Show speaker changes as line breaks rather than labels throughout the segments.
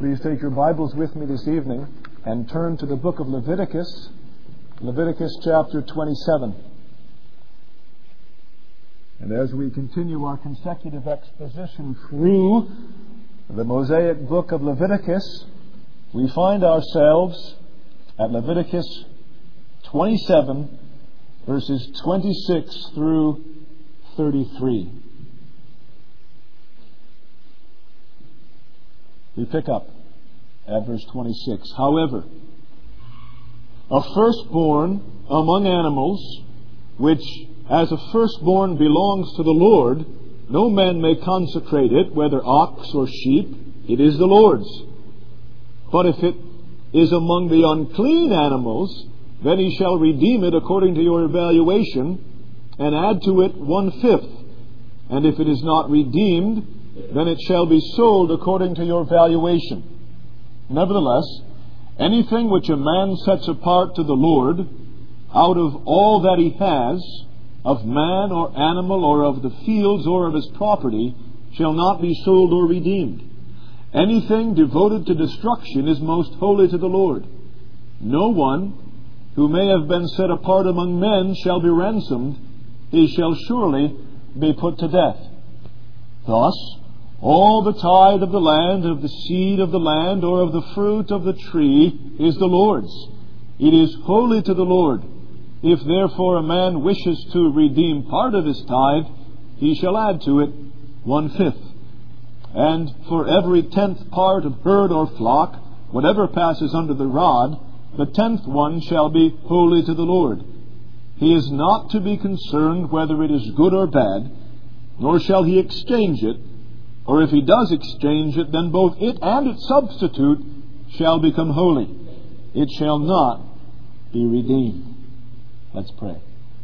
Please take your Bibles with me this evening and turn to the book of Leviticus, Leviticus chapter 27. And as we continue our consecutive exposition through the Mosaic book of Leviticus, we find ourselves at Leviticus 27, verses 26 through 33. We pick up at verse 26. However, a firstborn among animals, which as a firstborn belongs to the Lord, no man may consecrate it, whether ox or sheep, it is the Lord's. But if it is among the unclean animals, then he shall redeem it according to your evaluation, and add to it 1/5. And if it is not redeemed, then it shall be sold according to your valuation. Nevertheless, anything which a man sets apart to the Lord, out of all that he has, of man or animal or of the fields or of his property, shall not be sold or redeemed. Anything devoted to destruction is most holy to the Lord. No one who may have been set apart among men shall be ransomed. He shall surely be put to death. Thus, all the tithe of the land, of the seed of the land, or of the fruit of the tree, is the Lord's. It is holy to the Lord. If therefore a man wishes to redeem part of his tithe, he shall add to it 1/5. And for every 10th part of herd or flock, whatever passes under the rod, the 10th one shall be holy to the Lord. He is not to be concerned whether it is good or bad, nor shall he exchange it. Or if he does exchange it, then both it and its substitute shall become holy. It shall not be redeemed. Let's pray.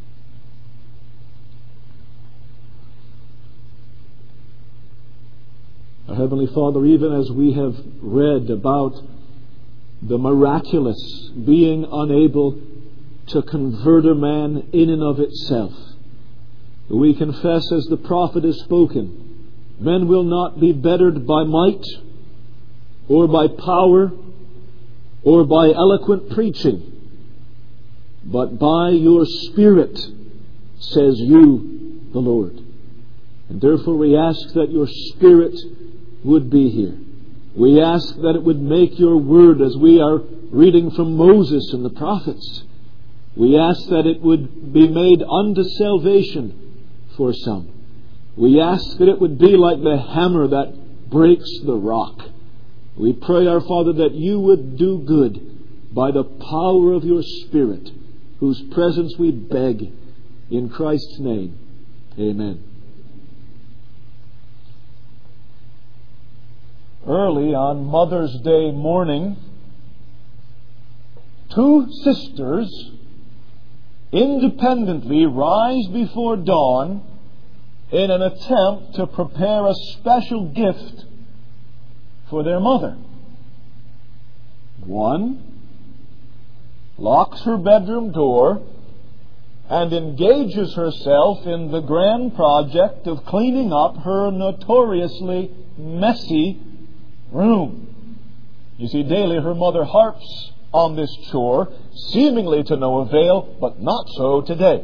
Our Heavenly Father, even as we have read about the miraculous being unable to convert a man in and of itself, we confess, as the prophet has spoken, men will not be bettered by might, or by power, or by eloquent preaching, but by your Spirit, says you, the Lord. And therefore we ask that your Spirit would be here. We ask that it would make your word, as we are reading from Moses and the prophets, we ask that it would be made unto salvation for some. We ask that it would be like the hammer that breaks the rock. We pray, our Father, that you would do good by the power of your Spirit, whose presence we beg in Christ's name. Amen. Early on Mother's Day morning, two sisters independently rise before dawn in an attempt to prepare a special gift for their mother. One locks her bedroom door and engages herself in the grand project of cleaning up her notoriously messy room. You see, daily her mother harps on this chore, seemingly to no avail, but not so today.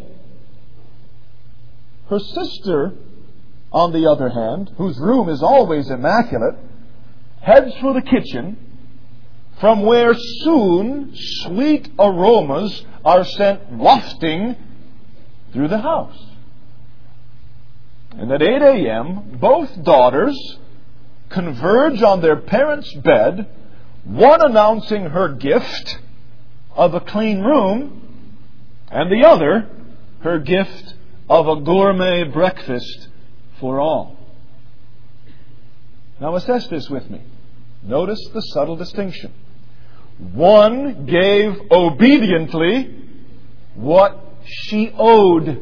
Her sister, on the other hand, whose room is always immaculate, heads for the kitchen, from where soon sweet aromas are sent wafting through the house. And at 8 a.m., both daughters converge on their parents' bed, one announcing her gift of a clean room, and the other her gift of a gourmet breakfast for all. Now assess this with me. Notice the subtle distinction. One gave obediently what she owed.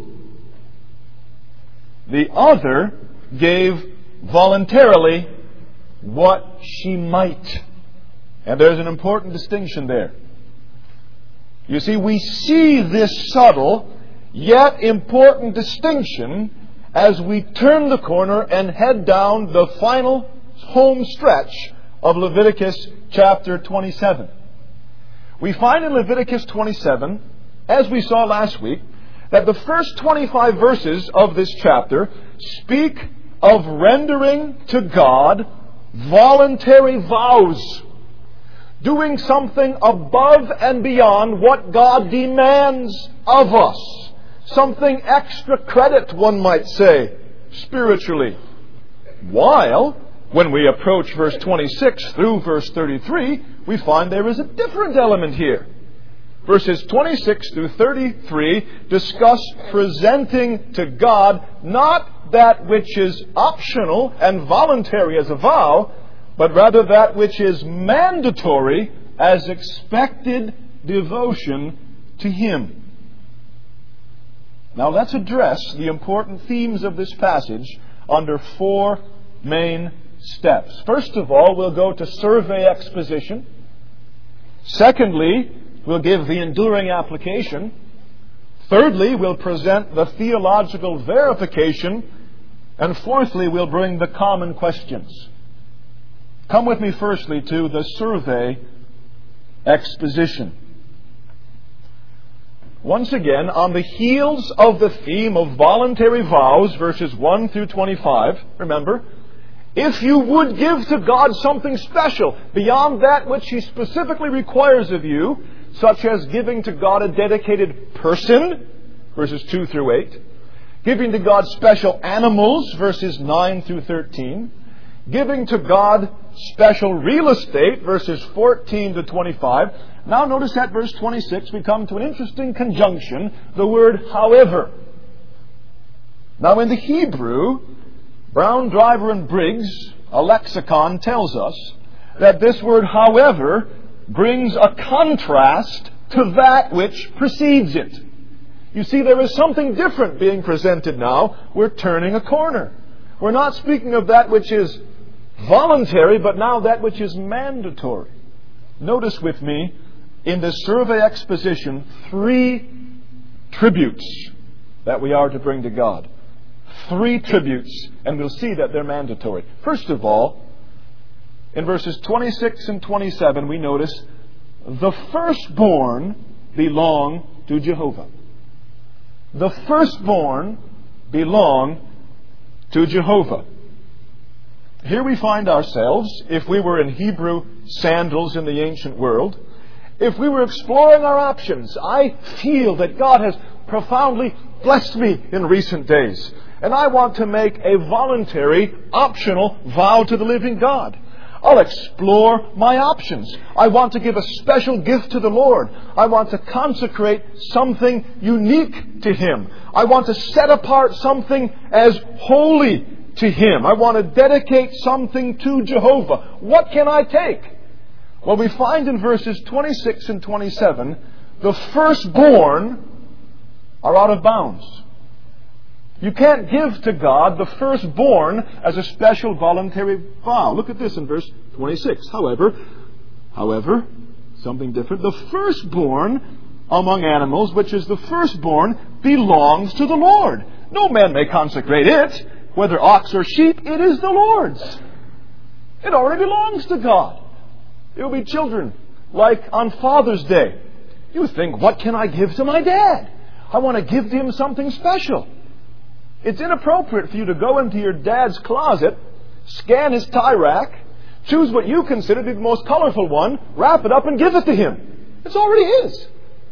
The other gave voluntarily what she might. And there's an important distinction there. You see, we see this subtle yet important distinction as we turn the corner and head down the final home stretch of Leviticus chapter 27. We find in Leviticus 27, as we saw last week, that the first 25 verses of this chapter speak of rendering to God voluntary vows, doing something above and beyond what God demands of us. Something extra credit, one might say, spiritually. While, when we approach verse 26 through verse 33, we find there is a different element here. Verses 26 through 33 discuss presenting to God not that which is optional and voluntary as a vow, but rather that which is mandatory as expected devotion to Him. Now let's address the important themes of this passage under four main steps. First of all, we'll go to survey exposition. Secondly, we'll give the enduring application. Thirdly, we'll present the theological verification. And fourthly, we'll bring the common questions. Come with me firstly to the survey exposition. Once again, on the heels of the theme of voluntary vows, verses 1 through 25, remember, if you would give to God something special beyond that which He specifically requires of you, such as giving to God a dedicated person, verses 2 through 8, giving to God special animals, verses 9 through 13, giving to God special real estate, verses 14 to 25. Now notice at verse 26 we come to an interesting conjunction, the word however. Now in the Hebrew, Brown, Driver, and Briggs, a lexicon, tells us that this word however brings a contrast to that which precedes it. You see, there is something different being presented now. We're turning a corner. We're not speaking of that which is voluntary, but now that which is mandatory. Notice with me, in this survey exposition, three tributes that we are to bring to God. Three tributes, and we'll see that they're mandatory. First of all, in verses 26 and 27, we notice the firstborn belong to Jehovah. The firstborn belong to Jehovah. Here we find ourselves, if we were in Hebrew sandals in the ancient world, if we were exploring our options. I feel that God has profoundly blessed me in recent days, and I want to make a voluntary, optional vow to the living God. I'll explore my options. I want to give a special gift to the Lord. I want to consecrate something unique to Him. I want to set apart something as holy to Him. I want to dedicate something to Jehovah. What can I take? Well, we find in verses 26 and 27, the firstborn are out of bounds. You can't give to God the firstborn as a special voluntary vow. Look at this in verse 26. However, something different. The firstborn among animals, which is the firstborn, belongs to the Lord. No man may consecrate it, whether ox or sheep. It is the Lord's. It already belongs to God. It will be children, like on Father's Day. You think, what can I give to my dad? I want to give to him something special. It's inappropriate for you to go into your dad's closet, scan his tie rack, choose what you consider to be the most colorful one, wrap it up and give it to him. It's already his.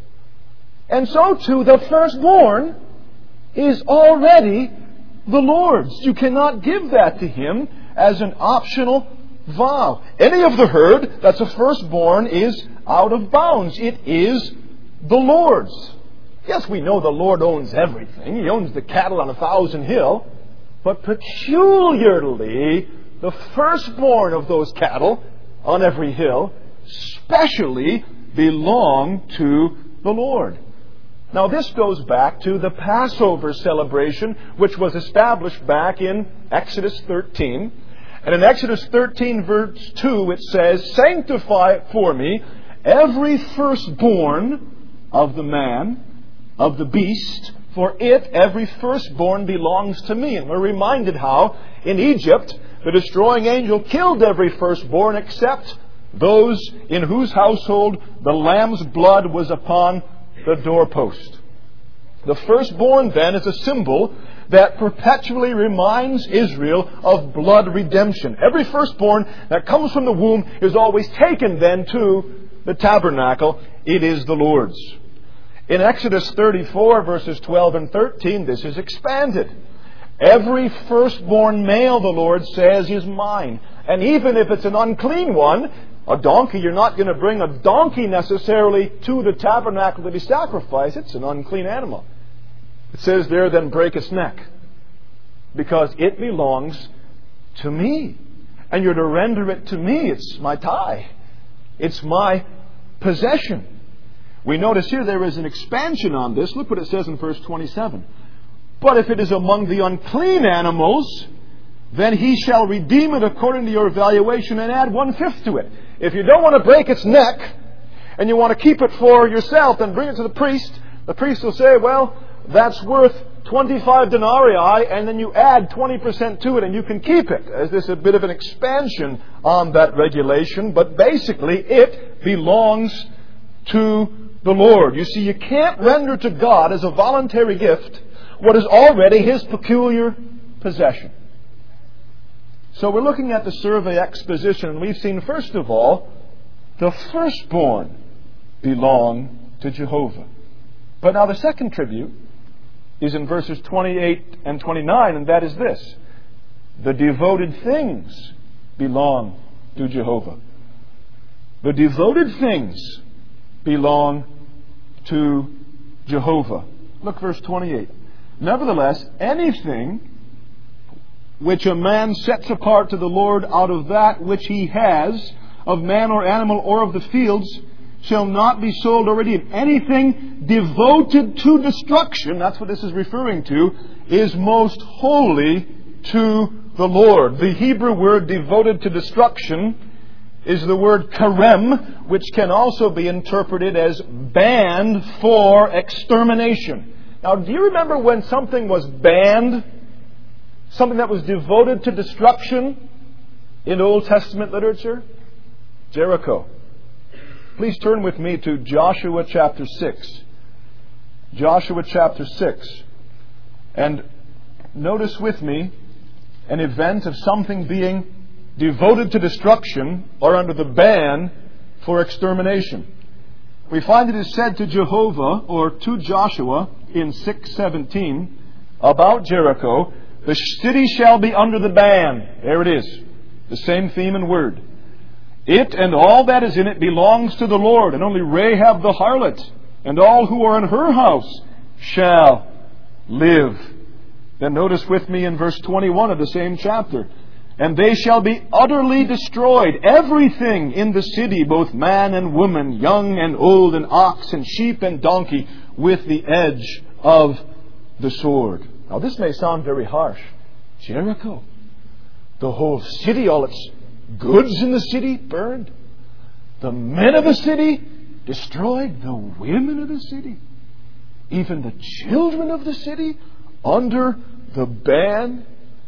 And so too, the firstborn is already the Lord's. You cannot give that to Him as an optional vow. Any of the herd that's a firstborn is out of bounds. It is the Lord's. Yes, we know the Lord owns everything. He owns the cattle on 1,000 hill. But peculiarly, the firstborn of those cattle on every hill specially belong to the Lord. Now this goes back to the Passover celebration, which was established back in Exodus 13. And in Exodus 13 verse 2 it says, "Sanctify for me every firstborn of the man, of the beast, for it, every firstborn, belongs to me." And we're reminded how in Egypt the destroying angel killed every firstborn except those in whose household the lamb's blood was upon the doorpost. The firstborn, then, is a symbol that perpetually reminds Israel of blood redemption. Every firstborn that comes from the womb is always taken then to the tabernacle. It is the Lord's. In Exodus 34, verses 12 and 13, this is expanded. Every firstborn male, the Lord says, is mine. And even if it's an unclean one, a donkey, you're not going to bring a donkey necessarily to the tabernacle to be sacrificed. It's an unclean animal. It says there, then break its neck, because it belongs to me. And you're to render it to me. It's my tie. It's my possession. We notice here there is an expansion on this. Look what it says in verse 27. But if it is among the unclean animals, then he shall redeem it according to your valuation and add 1/5 to it. If you don't want to break its neck and you want to keep it for yourself, then bring it to the priest. The priest will say, well, that's worth 25 denarii, and then you add 20% to it and you can keep it. As this is a bit of an expansion on that regulation, but basically it belongs to the Lord. You see, you can't render to God as a voluntary gift what is already His peculiar possession. So we're looking at the survey exposition, and we've seen, first of all, the firstborn belong to Jehovah. But now the second tribute is in verses 28 and 29, and that is this: the devoted things belong to Jehovah. The devoted things belong to Jehovah. Look, verse 28. Nevertheless, anything which a man sets apart to the Lord out of that which he has, of man or animal or of the fields, shall not be sold or redeemed. Anything devoted to destruction, that's what this is referring to, is most holy to the Lord. The Hebrew word devoted to destruction is the word karem, which can also be interpreted as banned for extermination. Now, do you remember when something was banned? Something that was devoted to destruction in Old Testament literature? Jericho. Please turn with me to Joshua chapter 6. Joshua chapter 6. And notice with me an event of something being devoted to destruction or under the ban for extermination. We find it is said to Jehovah, or to Joshua, in 6:17 about Jericho, the city shall be under the ban. There it is. The same theme and word. It and all that is in it belongs to the Lord, and only Rahab the harlot and all who are in her house shall live. Then notice with me in verse 21 of the same chapter. And they shall be utterly destroyed, everything in the city, both man and woman, young and old, and ox and sheep and donkey, with the edge of the sword. Now this may sound very harsh. Jericho, the whole city, all its goods in the city burned. The men of the city destroyed. The women of the city. Even the children of the city under the ban.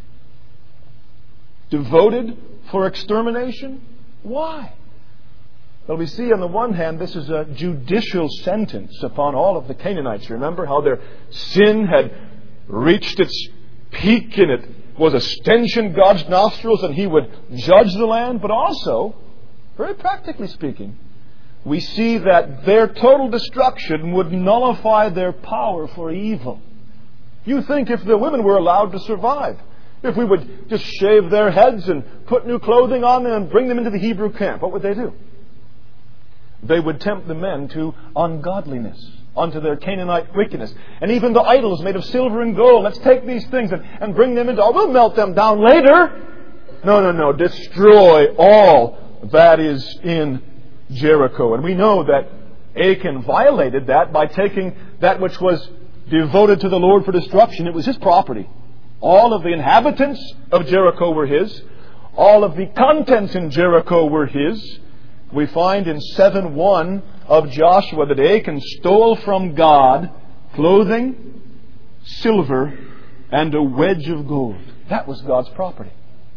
Devoted for extermination. Why? Well, we see on the one hand, this is a judicial sentence upon all of the Canaanites. Remember how their sin had reached its peak and it was a stench in God's nostrils and He would judge the land. But also, very practically speaking, we see that their total destruction would nullify their power for evil. You think if the women were allowed to survive, if we would just shave their heads and put new clothing on them and bring them into the Hebrew camp, what would they do? They would tempt the men to ungodliness, unto their Canaanite wickedness. And even the idols made of silver and gold, let's take these things and bring them into, we'll melt them down later. No. Destroy all that is in Jericho. And we know that Achan violated that by taking that which was devoted to the Lord for destruction. It was his property. All of the inhabitants of Jericho were his. All of the contents in Jericho were his. We find in 7:1 of Joshua that Achan stole from God clothing, silver, and a wedge of gold. That was God's property.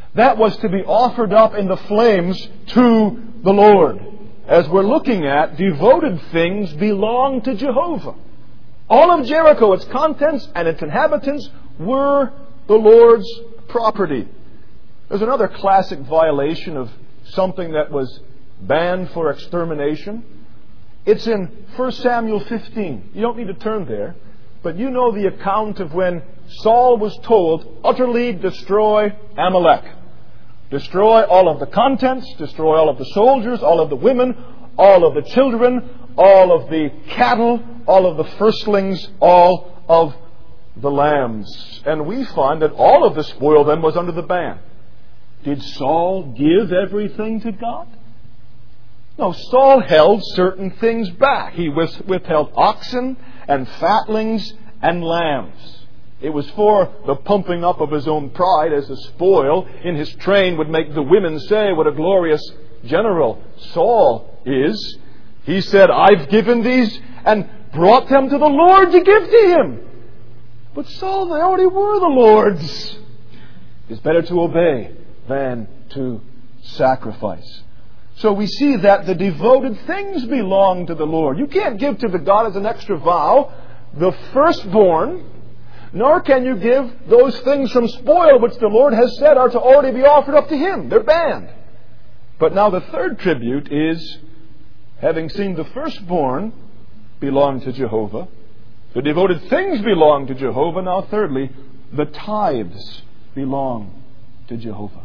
That was to be offered up in the flames to the Lord. As we're looking at, devoted things belong to Jehovah. All of Jericho, its contents and its inhabitants, were the Lord's property. There's another classic violation of something that was banned for extermination. It's in 1 Samuel 15. You don't need to turn there. But you know the account of when Saul was told, utterly destroy Amalek. Destroy all of the contents, destroy all of the soldiers, all of the women, all of the children, all of the cattle, all of the firstlings, all of the lambs. And we find that all of the spoil then was under the ban. Did Saul give everything to God? No, Saul held certain things back. He withheld oxen and fatlings and lambs. It was for the pumping up of his own pride, as the spoil in his train would make the women say, what a glorious general Saul is. He said, I've given these and brought them to the Lord to give to him. But Saul, they already were the Lord's. It's better to obey than to sacrifice. So we see that the devoted things belong to the Lord. You can't give to the God as an extra vow the firstborn, nor can you give those things from spoil which the Lord has said are to already be offered up to Him. They're banned. But now the third tribute is, having seen the firstborn belong to Jehovah, the devoted things belong to Jehovah. Now thirdly, the tithes belong to Jehovah.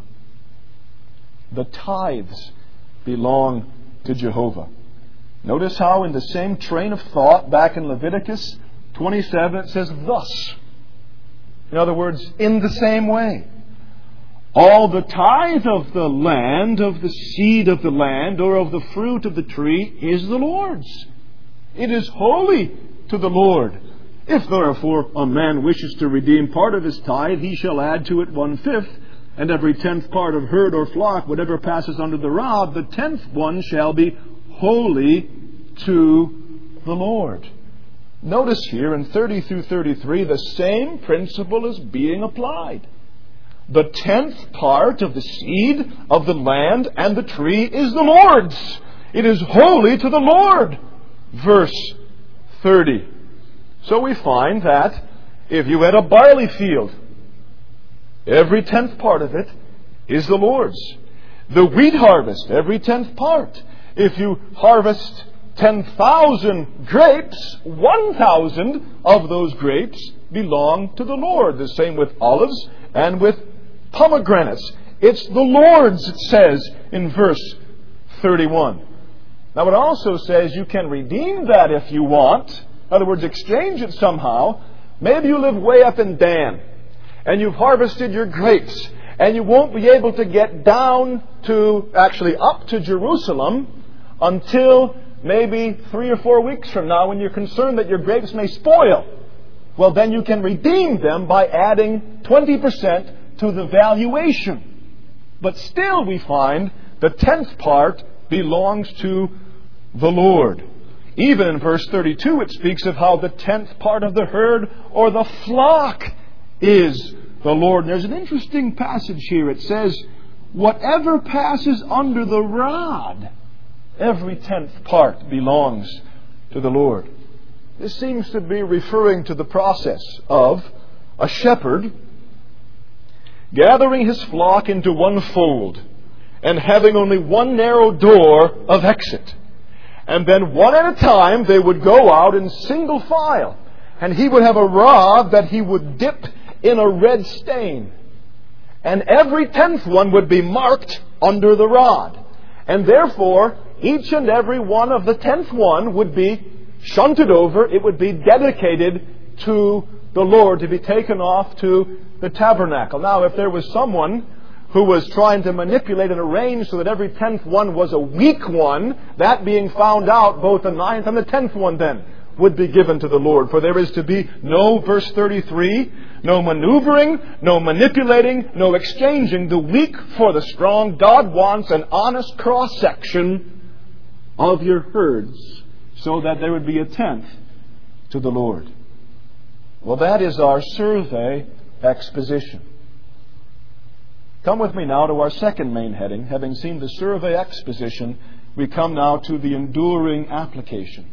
The tithes belong to Jehovah. Notice how in the same train of thought back in Leviticus 27 it says thus. In other words, in the same way. All the tithe of the land, of the seed of the land, or of the fruit of the tree is the Lord's. It is holy to the Lord. If therefore a man wishes to redeem part of his tithe, he shall add to it 1/5, and every 10th part of herd or flock, whatever passes under the rod, the 10th one shall be holy to the Lord. Notice here in 30 through 33, the same principle is being applied. The 10th part of the seed of the land and the tree is the Lord's. It is holy to the Lord. Verse 30. So we find that if you had a barley field, every 10th part of it is the Lord's. The wheat harvest, every 10th part. If you harvest 10,000 grapes, 1,000 of those grapes belong to the Lord. The same with olives and with pomegranates. It's the Lord's, it says in verse 31. Now it also says you can redeem that if you want. In other words, exchange it somehow. Maybe you live way up in Dan, and you've harvested your grapes, and you won't be able to get down to, actually up to Jerusalem until maybe 3 or 4 weeks from now, when you're concerned that your grapes may spoil. Well, then you can redeem them by adding 20% to the valuation. But still we find the 10th part belongs to the Lord. Even in verse 32 it speaks of how the 10th part of the herd or the flock is the Lord. And there's an interesting passage here. It says, whatever passes under the rod, every 10th part belongs to the Lord. This seems to be referring to the process of a shepherd gathering his flock into one fold and having only one narrow door of exit. And then one at a time they would go out in single file. And he would have a rod that he would dip in a red stain. And every 10th one would be marked under the rod. And therefore, each and every one of the 10th one would be shunted over. It would be dedicated to the Lord to be taken off to the tabernacle. Now, if there was someone who was trying to manipulate and arrange so that every 10th one was a weak one, that being found out, both the 9th and the 10th one then would be given to the Lord. For there is to be no, verse 33, no maneuvering, no manipulating, no exchanging the weak for the strong. God wants an honest cross-section of your herds so that there would be a 10th to the Lord. Well, that is our survey exposition. Come with me now to our second main heading. Having seen the survey exposition, we come now to the enduring application.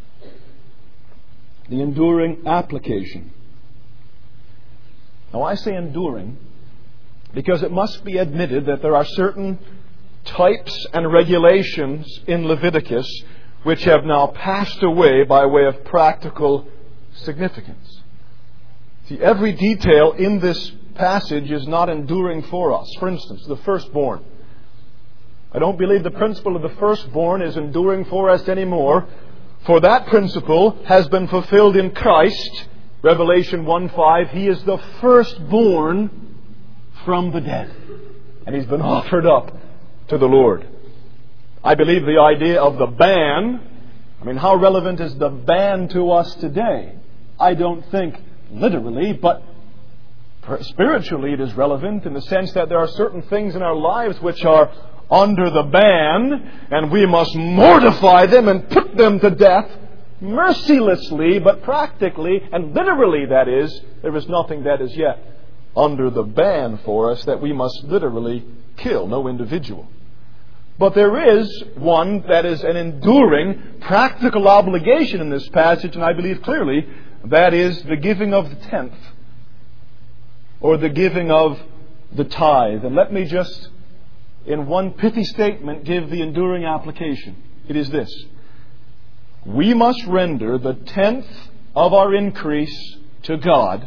The enduring application. Now I say enduring because it must be admitted that there are certain types and regulations in Leviticus which have now passed away by way of practical significance. See, every detail in this passage is not enduring for us. For instance, the firstborn. I don't believe the principle of the firstborn is enduring for us anymore, for that principle has been fulfilled in Christ. Revelation 1:5, He is the firstborn from the dead. And He's been offered up to the Lord. I believe the idea of the ban, how relevant is the ban to us today? I don't think literally, but spiritually it is relevant in the sense that there are certain things in our lives which are under the ban, and we must mortify them and put them to death mercilessly, but practically and literally, that is, there is nothing that is yet under the ban for us that we must literally kill, no individual. But there is one that is an enduring, practical obligation in this passage, and I believe clearly that is the giving of the tenth, or the giving of the tithe. And let me just, in one pithy statement, give the enduring application. It is this: we must render the tenth of our increase to God,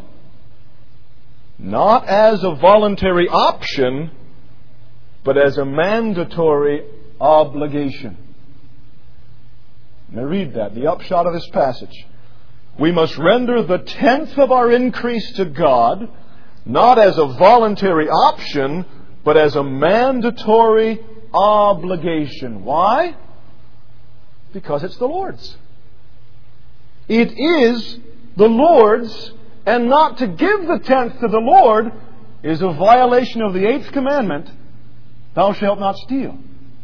not as a voluntary option, but as a mandatory obligation. Now read that, the upshot of this passage. We must render the tenth of our increase to God, not as a voluntary option, but as a mandatory obligation. Why? Because it's the Lord's. It is the Lord's, and not to give the tenth to the Lord is a violation of the 8th commandment, thou shalt not steal.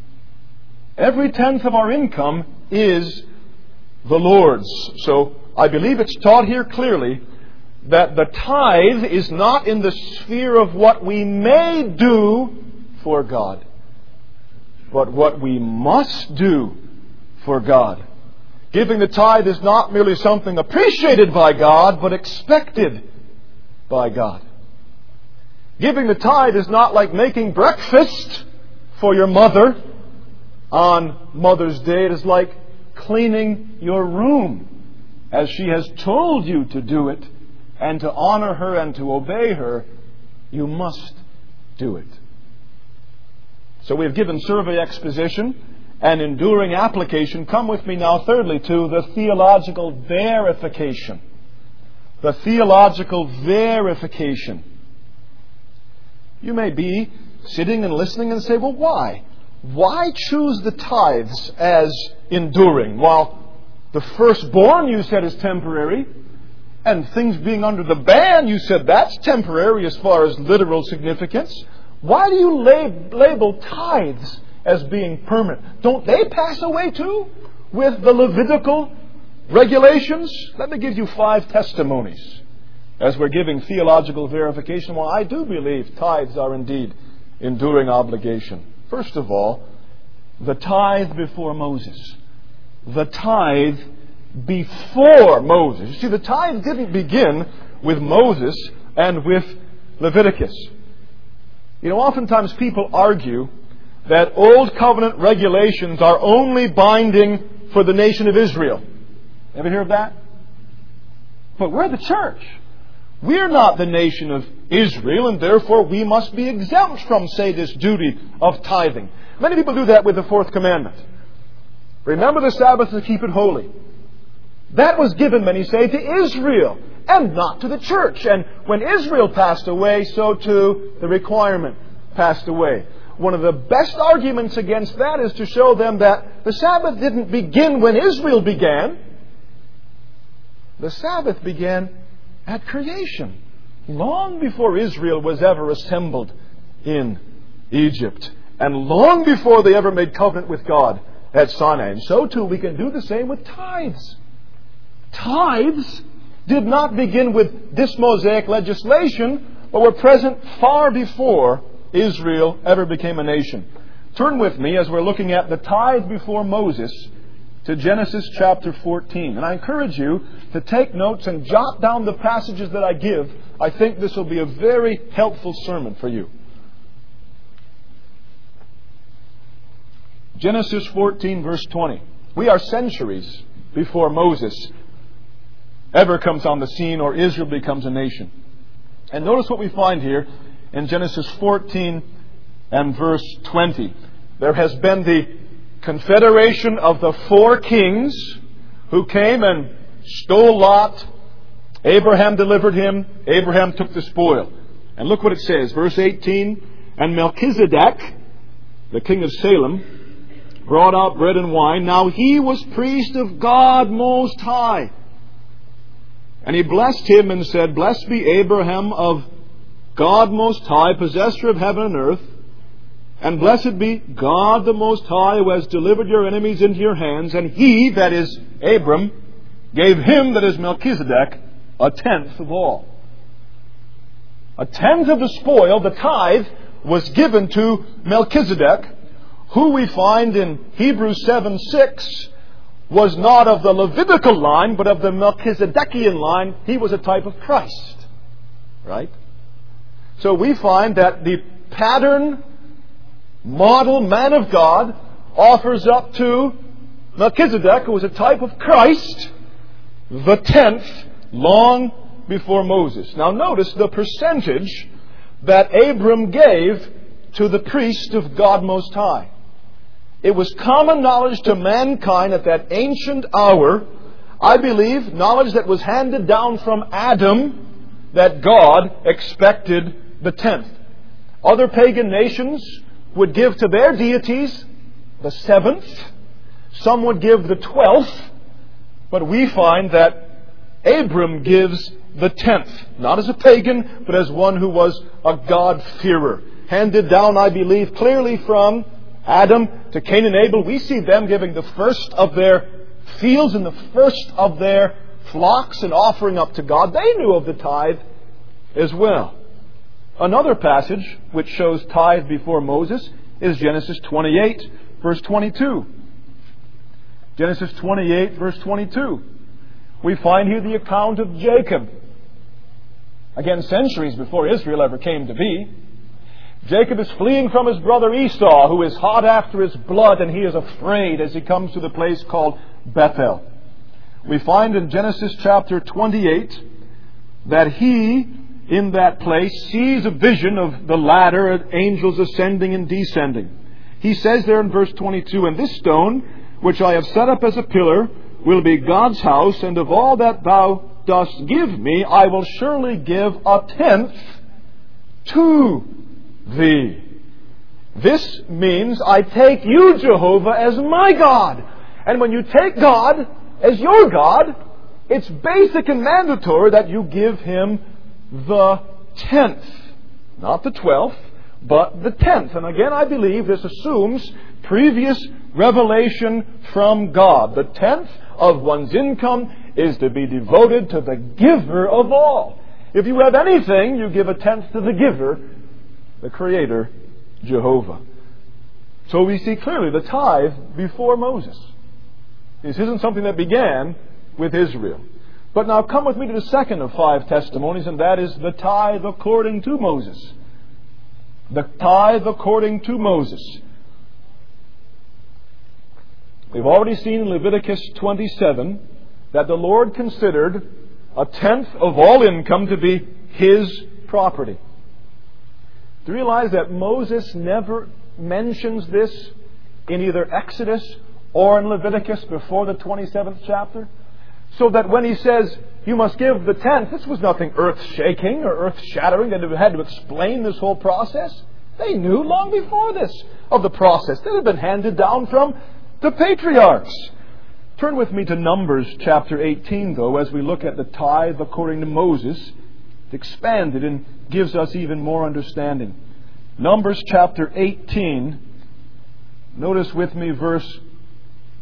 Every tenth of our income is the Lord's. So I believe it's taught here clearly that the tithe is not in the sphere of what we may do for God, but what we must do for God. Giving the tithe is not merely something appreciated by God, but expected by God. Giving the tithe is not like making breakfast for your mother on Mother's Day. It is like cleaning your room as she has told you to do it. And to honor her and to obey her, you must do it. So we have given survey exposition and enduring application. Come with me now, thirdly, to the theological verification. The theological verification. You may be sitting and listening and say, well, why? Why choose the tithes as enduring? While the firstborn, you said, is temporary, and things being under the ban, you said that's temporary as far as literal significance. Why do you label tithes as being permanent? Don't they pass away too with the Levitical regulations? Let me give you 5 testimonies as we're giving theological verification. Well, I do believe tithes are indeed enduring obligation. First of all, the tithe before Moses. The tithe before Moses. You see, the tithe didn't begin with Moses and with Leviticus. Oftentimes people argue that Old Covenant regulations are only binding for the nation of Israel. Ever hear of that? But we're the church. We're not the nation of Israel, and therefore we must be exempt from, say, this duty of tithing. Many people do that with the 4th commandment. Remember the Sabbath to keep it holy. That was given, many say, to Israel and not to the church. And when Israel passed away, so too the requirement passed away. One of the best arguments against that is to show them that the Sabbath didn't begin when Israel began. The Sabbath began at creation, long before Israel was ever assembled in Egypt, and long before they ever made covenant with God at Sinai. And so too we can do the same with tithes. Tithes did not begin with this Mosaic legislation, but were present far before Israel ever became a nation. Turn with me, as we're looking at the tithe before Moses, to Genesis chapter 14. And I encourage you to take notes and jot down the passages that I give. I think this will be a very helpful sermon for you. Genesis 14, verse 20. We are centuries before Moses ever comes on the scene or Israel becomes a nation. And notice what we find here in Genesis 14 and verse 20. There has been the confederation of the 4 kings who came and stole Lot. Abraham delivered him. Abraham took the spoil. And look what it says, verse 18. And Melchizedek, the king of Salem, brought out bread and wine. Now he was priest of God Most High. And he blessed him and said, Blessed be Abraham of God Most High, possessor of heaven and earth. And blessed be God the Most High, who has delivered your enemies into your hands. And he, that is Abram, gave him, that is Melchizedek, a tenth of all. A tenth of the spoil, the tithe, was given to Melchizedek, who we find in Hebrews 7:6 was not of the Levitical line, but of the Melchizedekian line. He was a type of Christ. Right? So we find that the pattern, model man of God offers up to Melchizedek, who was a type of Christ, the tenth long before Moses. Now notice the percentage that Abram gave to the priest of God Most High. It was common knowledge to mankind at that ancient hour, I believe, knowledge that was handed down from Adam, that God expected the tenth. Other pagan nations would give to their deities the 7th. Some would give the 12th. But we find that Abram gives the 10th. Not as a pagan, but as one who was a God-fearer. Handed down, I believe, clearly from Adam to Cain and Abel. We see them giving the first of their fields and the first of their flocks and offering up to God. They knew of the tithe as well. Another passage which shows tithe before Moses is Genesis 28, verse 22. Genesis 28, verse 22. We find here the account of Jacob. Again, centuries before Israel ever came to be. Jacob is fleeing from his brother Esau, who is hot after his blood, and he is afraid as he comes to the place called Bethel. We find in Genesis chapter 28 that he, in that place, sees a vision of the ladder of angels ascending and descending. He says there in verse 22, And this stone, which I have set up as a pillar, will be God's house, and of all that thou dost give me, I will surely give a tenth to thee. This means I take you, Jehovah, as my God. And when you take God as your God, it's basic and mandatory that you give Him the 10th. Not the 12th, but the 10th. And again, I believe this assumes previous revelation from God. The 10th of one's income is to be devoted to the giver of all. If you have anything, you give a 10th to the giver, the Creator, Jehovah. So we see clearly the tithe before Moses. This isn't something that began with Israel. But now come with me to the second of 5 testimonies, and that is the tithe according to Moses. The tithe according to Moses. We've already seen in Leviticus 27 that the Lord considered a tenth of all income to be His property. Do you realize that Moses never mentions this in either Exodus or in Leviticus before the 27th chapter? So that when he says, you must give the tenth, this was nothing earth-shaking or earth-shattering that had to explain this whole process. They knew long before this of the process that had been handed down from the patriarchs. Turn with me to Numbers chapter 18, though, as we look at the tithe according to Moses. It expanded and gives us even more understanding. Numbers chapter 18, notice with me verse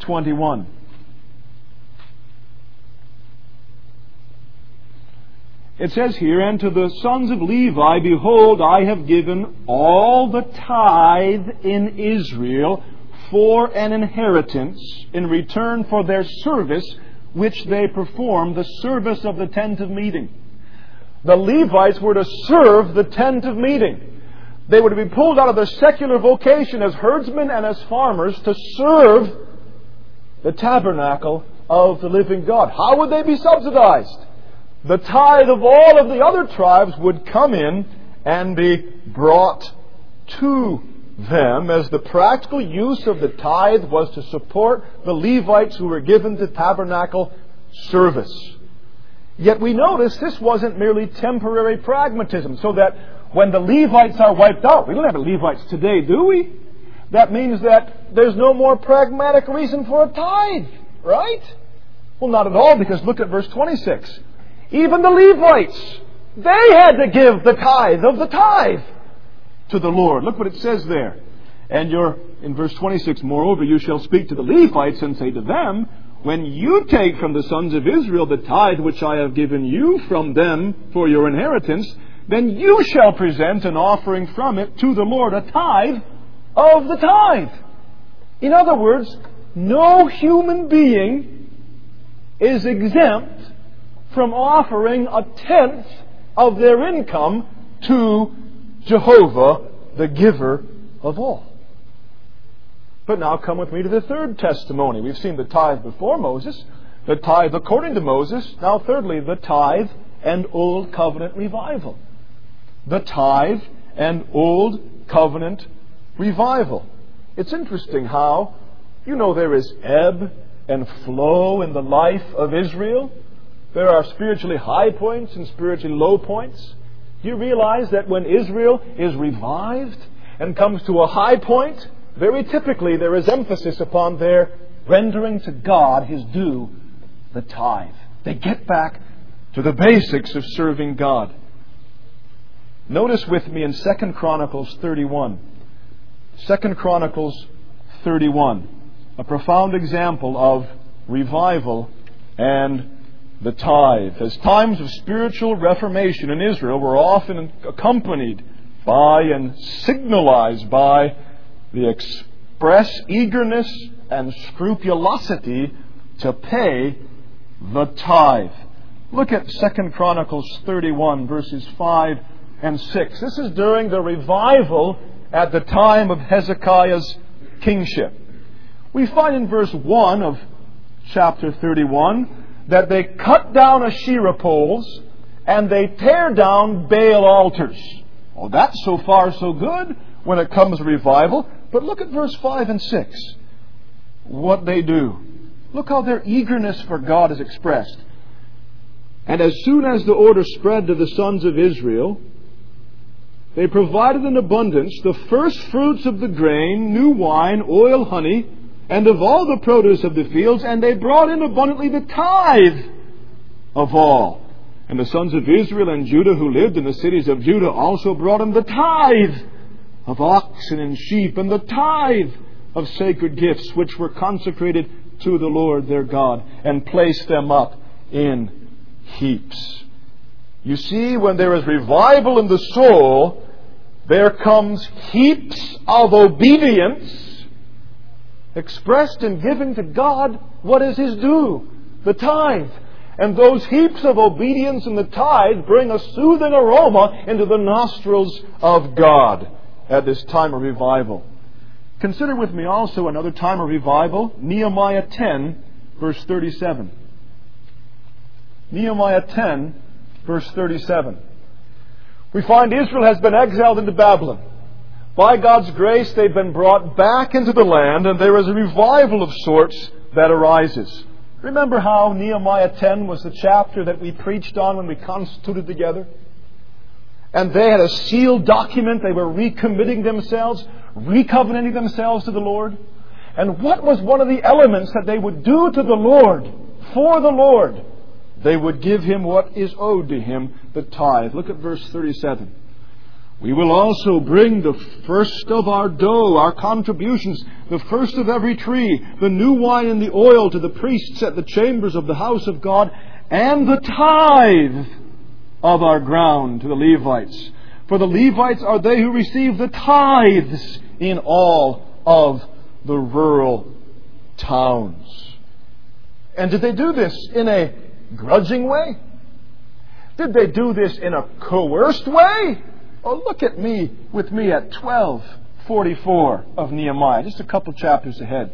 21. It says here, "And to the sons of Levi, behold, I have given all the tithe in Israel for an inheritance in return for their service, which they perform, the service of the tent of meeting." The Levites were to serve the tent of meeting. They were to be pulled out of their secular vocation as herdsmen and as farmers to serve the tabernacle of the living God. How would they be subsidized? The tithe of all of the other tribes would come in and be brought to them, as the practical use of the tithe was to support the Levites who were given to tabernacle service. Yet we notice this wasn't merely temporary pragmatism, so that when the Levites are wiped out, we don't have Levites today, do we? That means that there's no more pragmatic reason for a tithe, right? Well, not at all, because look at verse 26. Even the Levites, they had to give the tithe of the tithe to the Lord. Look what it says there. And in verse 26, "Moreover, you shall speak to the Levites and say to them, when you take from the sons of Israel the tithe which I have given you from them for your inheritance, then you shall present an offering from it to the Lord, a tithe of the tithe." In other words, no human being is exempt from offering a tenth of their income to Jehovah, the giver of all. But now come with me to the third testimony. We've seen the tithe before Moses, the tithe according to Moses. Now thirdly, the tithe and Old Covenant revival. The tithe and Old Covenant revival. It's interesting how, there is ebb and flow in the life of Israel. There are spiritually high points and spiritually low points. Do you realize that when Israel is revived and comes to a high point, very typically there is emphasis upon their rendering to God His due, the tithe. They get back to the basics of serving God. Notice with me in 2 Chronicles 31. 2 Chronicles 31. A profound example of revival and the tithe. As times of spiritual reformation in Israel were often accompanied by and signalized by the express eagerness and scrupulosity to pay the tithe. Look at 2 Chronicles 31, verses 5 and 6. This is during the revival at the time of Hezekiah's kingship. We find in verse 1 of chapter 31 that they cut down Asherah poles and they tear down Baal altars. Well, that's so far so good when it comes to revival. But look at verse 5 and 6. What they do. Look how their eagerness for God is expressed. "And as soon as the order spread to the sons of Israel, they provided in abundance the first fruits of the grain, new wine, oil, honey, and of all the produce of the fields, and they brought in abundantly the tithe of all. And the sons of Israel and Judah who lived in the cities of Judah also brought in the tithe of oxen and sheep, and the tithe of sacred gifts which were consecrated to the Lord their God, and placed them up in heaps." You see, when there is revival in the soul, there comes heaps of obedience expressed in giving to God what is His due, the tithe. And those heaps of obedience in the tithe bring a soothing aroma into the nostrils of God at this time of revival. Consider with me also another time of revival, Nehemiah 10, verse 37. Nehemiah 10, verse 37. We find Israel has been exiled into Babylon. By God's grace, they've been brought back into the land, and there is a revival of sorts that arises. Remember how Nehemiah 10 was the chapter that we preached on when we constituted together? And they had a sealed document. They were recommitting themselves, recovenanting themselves to the Lord. And what was one of the elements that they would do to the Lord, for the Lord? They would give Him what is owed to Him, the tithe. Look at verse 37. "We will also bring the first of our dough, our contributions, the first of every tree, the new wine and the oil to the priests at the chambers of the house of God, and the tithe of our ground to the Levites. For the Levites are they who receive the tithes in all of the rural towns. And did they do this in a grudging way? Did they do this in a coerced way? Oh, look at me with me at 12:44 of Nehemiah, just a couple chapters ahead.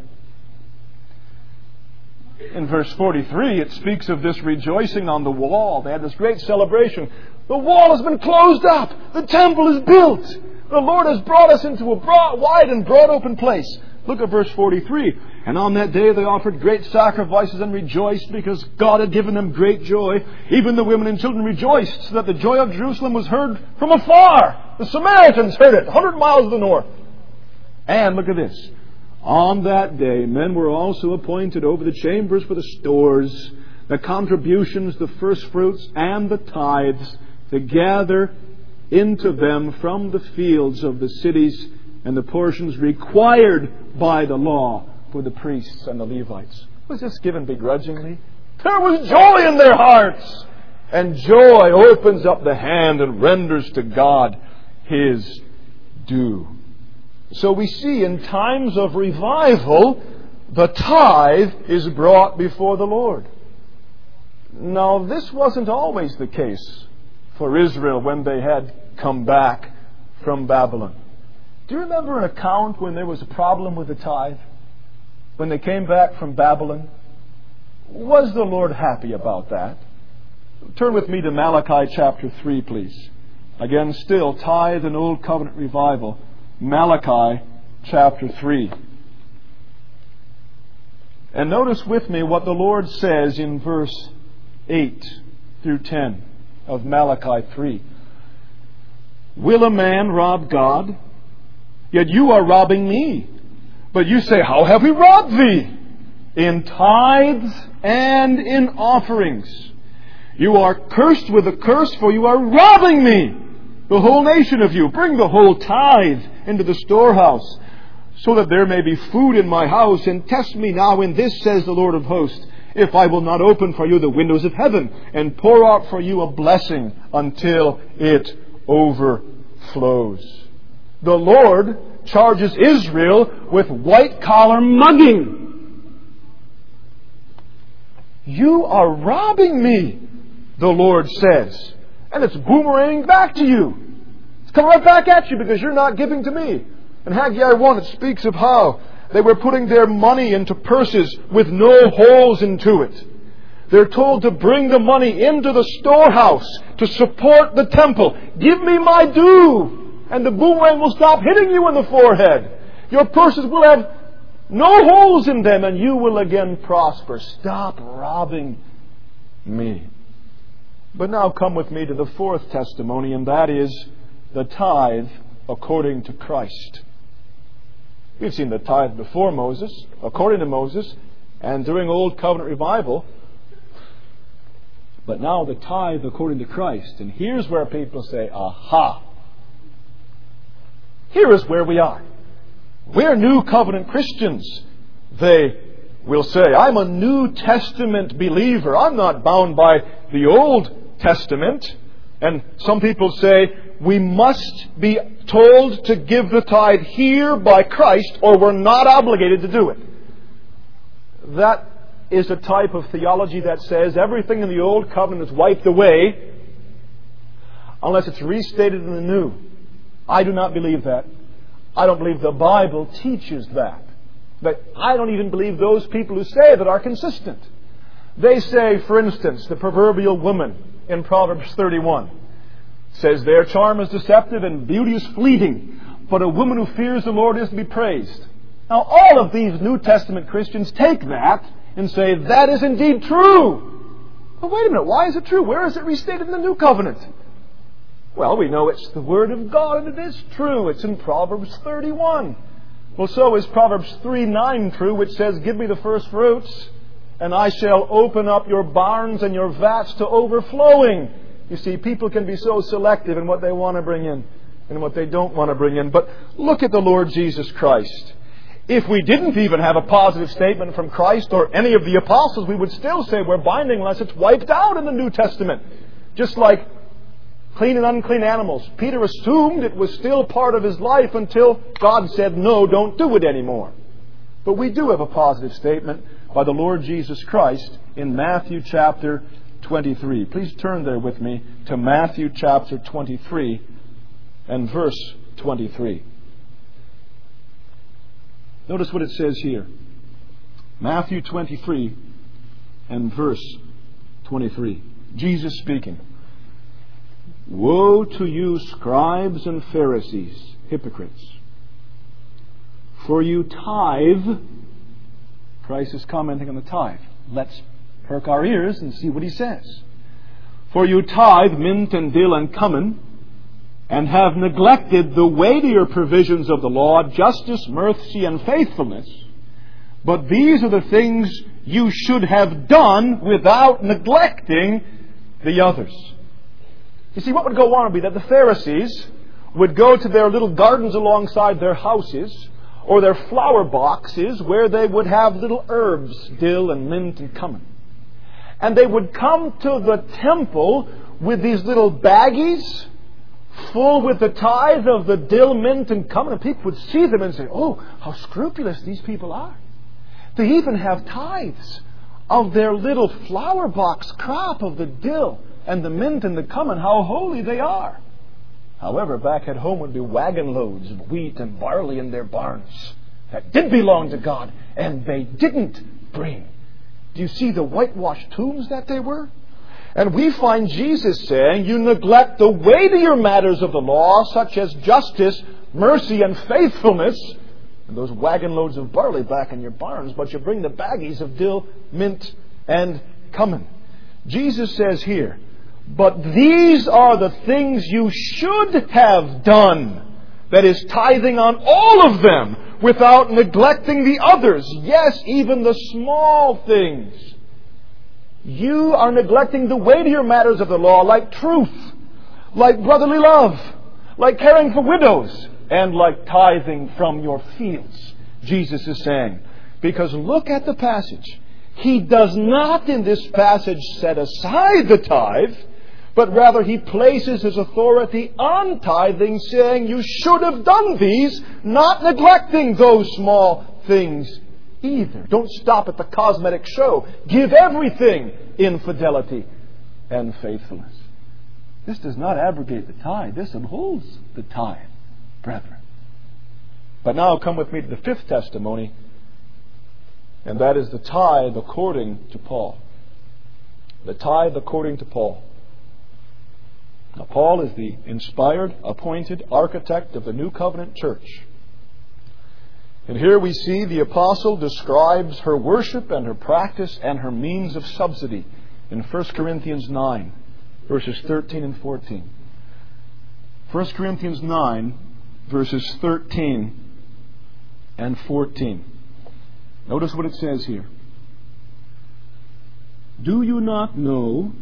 In verse 43, it speaks of this rejoicing on the wall. They had this great celebration. The wall has been closed up. The temple is built. The Lord has brought us into a wide and broad open place. Look at verse 43. And on that day they offered great sacrifices and rejoiced because God had given them great joy. Even the women and children rejoiced so that the joy of Jerusalem was heard from afar. The Samaritans heard it, 100 miles to the north. And look at this. On that day, men were also appointed over the chambers for the stores, the contributions, the first fruits, and the tithes, to gather into them from the fields of the cities and the portions required by the law for the priests and the Levites. Was this given begrudgingly? There was joy in their hearts. And joy opens up the hand and renders to God His due. So we see in times of revival, the tithe is brought before the Lord. Now, this wasn't always the case for Israel when they had come back from Babylon. Do you remember an account when there was a problem with the tithe? When they came back from Babylon? Was the Lord happy about that? Turn with me to Malachi chapter 3, please. Again, still, tithe and Old Covenant revival. Malachi chapter 3. And notice with me what the Lord says in verse 8 through 10 of Malachi 3. Will a man rob God? Yet you are robbing me. But you say, how have we robbed thee? In tithes and in offerings. You are cursed with a curse, for you are robbing me, the whole nation of you. Bring the whole tithe into the storehouse, so that there may be food in my house. And test me now in this, says the Lord of hosts, if I will not open for you the windows of heaven, and pour out for you a blessing until it overflows. The Lord charges Israel with white-collar mugging. You are robbing me, the Lord says. And it's boomeranging back to you. It's coming right back at you because you're not giving to me. In Haggai 1, it speaks of how they were putting their money into purses with no holes into it. They're told to bring the money into the storehouse to support the temple. Give me my due, and the boomerang will stop hitting you in the forehead. Your purses will have no holes in them, and you will again prosper. Stop robbing me. But now come with me to the fourth testimony, and that is the tithe according to Christ. We've seen the tithe before Moses, according to Moses, and during Old Covenant revival. But now the tithe according to Christ. And here's where people say, aha! Here is where we are. We're New Covenant Christians. They will say, I'm a New Testament believer. I'm not bound by the Old Testament. And some people say, we must be told to give the tithe here by Christ, or we're not obligated to do it. That is a type of theology that says everything in the Old Covenant is wiped away unless it's restated in the New. I do not believe that. I don't believe the Bible teaches that. But I don't even believe those people who say that are consistent. They say, for instance, the proverbial woman in Proverbs 31 says, their charm is deceptive and beauty is fleeting, but a woman who fears the Lord is to be praised. Now, all of these New Testament Christians take that and say, that is indeed true. But wait a minute, why is it true? Where is it restated in the New Covenant? Well, we know it's the Word of God, and it is true. It's in Proverbs 31. Well, so is Proverbs 3:9 true, which says, give me the first fruits, and I shall open up your barns and your vats to overflowing. You see, people can be so selective in what they want to bring in and what they don't want to bring in. But look at the Lord Jesus Christ. If we didn't even have a positive statement from Christ or any of the apostles, we would still say we're binding unless it's wiped out in the New Testament. Just like clean and unclean animals. Peter assumed it was still part of his life until God said, no, don't do it anymore. But we do have a positive statement by the Lord Jesus Christ in Matthew chapter 23. Please turn there with me to Matthew chapter 23 and verse 23. Notice what it says here. Matthew 23 and verse 23. Jesus speaking. Woe to you, scribes and Pharisees, hypocrites! For you tithe. Christ is commenting on the tithe. Let's perk our ears and see what he says. For you tithe mint and dill and cumin, and have neglected the weightier provisions of the law, justice, mercy, and faithfulness. But these are the things you should have done without neglecting the others. You see, what would go on would be that the Pharisees would go to their little gardens alongside their houses, or their flower boxes, where they would have little herbs, dill and mint and cumin. And they would come to the temple with these little baggies full with the tithe of the dill, mint and cumin. And people would see them and say, oh, how scrupulous these people are. They even have tithes of their little flower box crop of the dill and the mint and the cumin. How holy they are. However, back at home would be wagon loads of wheat and barley in their barns that did belong to God, and they didn't bring. Do you see the whitewashed tombs that they were? And we find Jesus saying, you neglect the weightier matters of the law, such as justice, mercy, and faithfulness, and those wagon loads of barley back in your barns, but you bring the baggies of dill, mint, and cumin. Jesus says here, but these are the things you should have done. That is, tithing on all of them without neglecting the others. Yes, even the small things. You are neglecting the weightier matters of the law, like truth, like brotherly love, like caring for widows, and like tithing from your fields, Jesus is saying. Because look at the passage. He does not in this passage set aside the tithe, but rather he places his authority on tithing, saying you should have done these, not neglecting those small things either. Don't stop at the cosmetic show. Give everything in fidelity and faithfulness. This does not abrogate the tithe. This upholds the tithe, brethren. But now come with me to the fifth testimony, and that is the tithe according to Paul. The tithe according to Paul. Now, Paul is the inspired, appointed architect of the New Covenant Church. And here we see the apostle describes her worship and her practice and her means of subsidy in 1 Corinthians 9, verses 13 and 14. 1 Corinthians 9, verses 13 and 14. Notice what it says here. Do you not know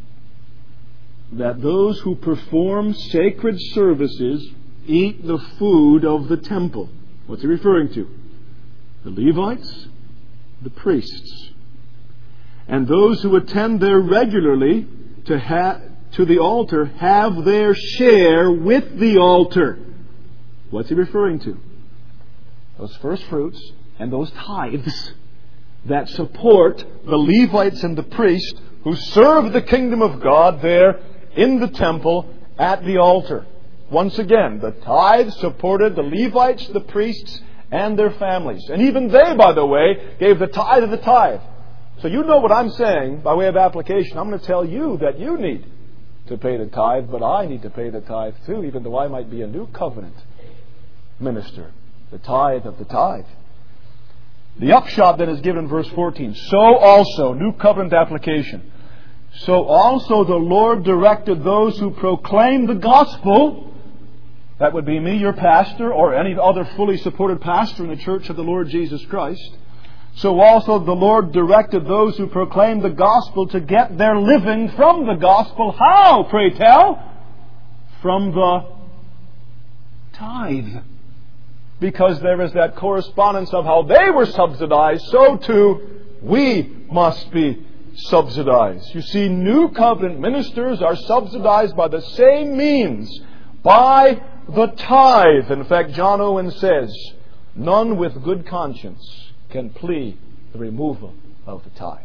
that those who perform sacred services eat the food of the temple? What's he referring to? The Levites, the priests. And those who attend there regularly to the altar have their share with the altar. What's he referring to? Those first fruits and those tithes that support the Levites and the priests who serve the kingdom of God there in the temple at the altar. Once again, the tithe supported the Levites, the priests, and their families. And even they, by the way, gave the tithe of the tithe. So you know what I'm saying by way of application. I'm going to tell you that you need to pay the tithe, but I need to pay the tithe too, even though I might be a new covenant minister. The tithe of the tithe. The upshot then is given in verse 14. So also, new covenant application. So also the Lord directed those who proclaim the gospel. That would be me, your pastor, or any other fully supported pastor in the church of the Lord Jesus Christ. So also the Lord directed those who proclaim the gospel to get their living from the gospel. How, pray tell? From the tithe. Because there is that correspondence of how they were subsidized, so too we must be subsidized. You see, New Covenant ministers are subsidized by the same means, by the tithe. In fact, John Owen says, none with good conscience can plea the removal of the tithe.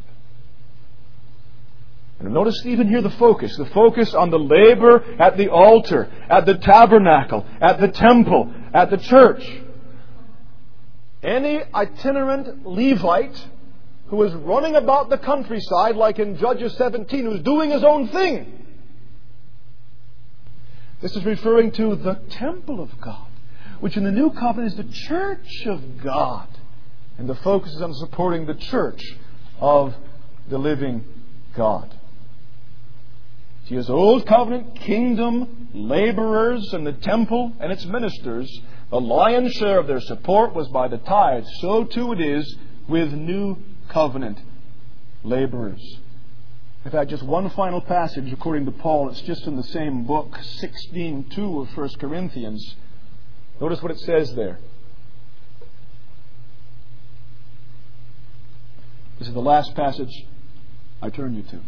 And notice even here the focus on the labor at the altar, at the tabernacle, at the temple, at the church. Any itinerant Levite who is running about the countryside, like in Judges 17, who's doing his own thing. This is referring to the temple of God, which in the New Covenant is the church of God. And the focus is on supporting the church of the living God. See, as Old Covenant kingdom laborers in the temple and its ministers, the lion's share of their support was by the tithe. So too it is with New Covenant laborers. In fact, just one final passage according to Paul. It's just in the same book, 16:2 of 1 Corinthians. Notice what it says there. This is the last passage I turn you to.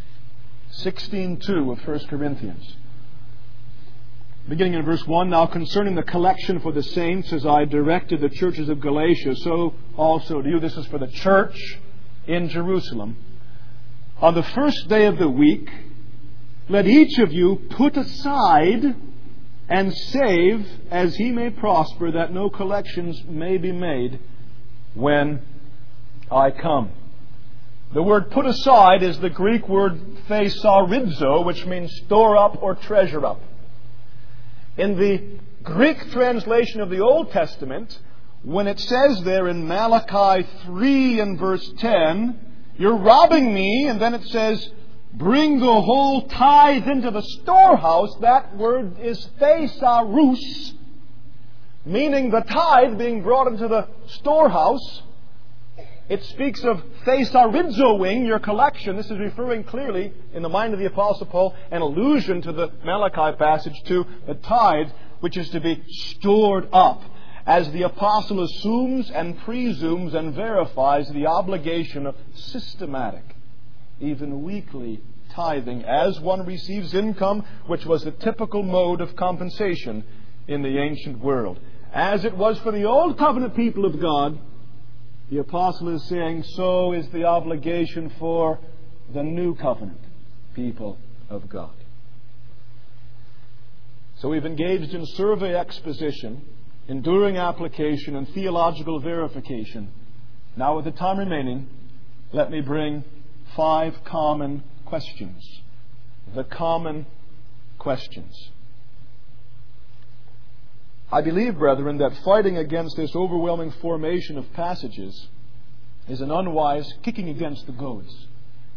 16:2 of 1 Corinthians. Beginning in verse 1, now concerning the collection for the saints, as I directed the churches of Galatia, so also do you. This is for the church in Jerusalem. On the first day of the week, let each of you put aside and save as he may prosper, that no collections may be made when I come. The word put aside is the Greek word thesaurizo, which means store up or treasure up. In the Greek translation of the Old Testament, when it says there in Malachi 3 and verse 10, you're robbing me, and then it says, bring the whole tithe into the storehouse, that word is thesaurus, meaning the tithe being brought into the storehouse. It speaks of thesaurizoing your collection. This is referring clearly, in the mind of the Apostle Paul, an allusion to the Malachi passage to the tithe, which is to be stored up, as the Apostle assumes and presumes and verifies the obligation of systematic, even weekly tithing, as one receives income, which was the typical mode of compensation in the ancient world. As it was for the Old Covenant people of God, the Apostle is saying, so is the obligation for the New Covenant people of God. So we've engaged in survey exposition, enduring application, and theological verification. Now, with the time remaining, let me bring 5 common questions. The common questions. I believe, brethren, that fighting against this overwhelming formation of passages is an unwise kicking against the goads.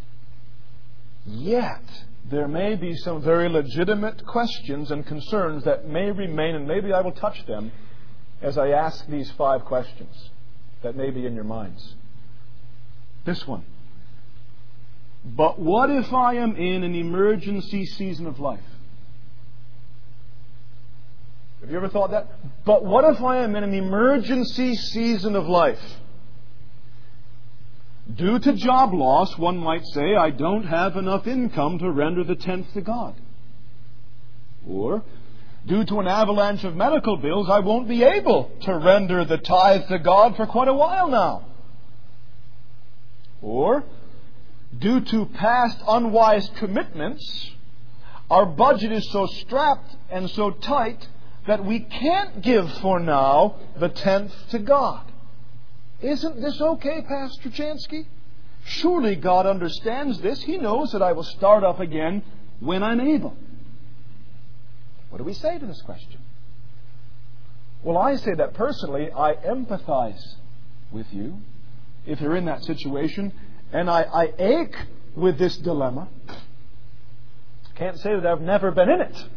Yet, there may be some very legitimate questions and concerns that may remain, and maybe I will touch them as I ask these 5 questions that may be in your minds. This one. But what if I am in an emergency season of life? Have you ever thought that? But what if I am in an emergency season of life? Due to job loss, one might say, I don't have enough income to render the tenth to God. Or, due to an avalanche of medical bills, I won't be able to render the tithe to God for quite a while now. Or, due to past unwise commitments, our budget is so strapped and so tight that we can't give for now the tenth to God. Isn't this okay, Pastor Chansky? Surely God understands this. He knows that I will start up again when I'm able. What do we say to this question? Well, I say that personally, I empathize with you if you're in that situation, and I ache with this dilemma. Can't say that I've never been in it,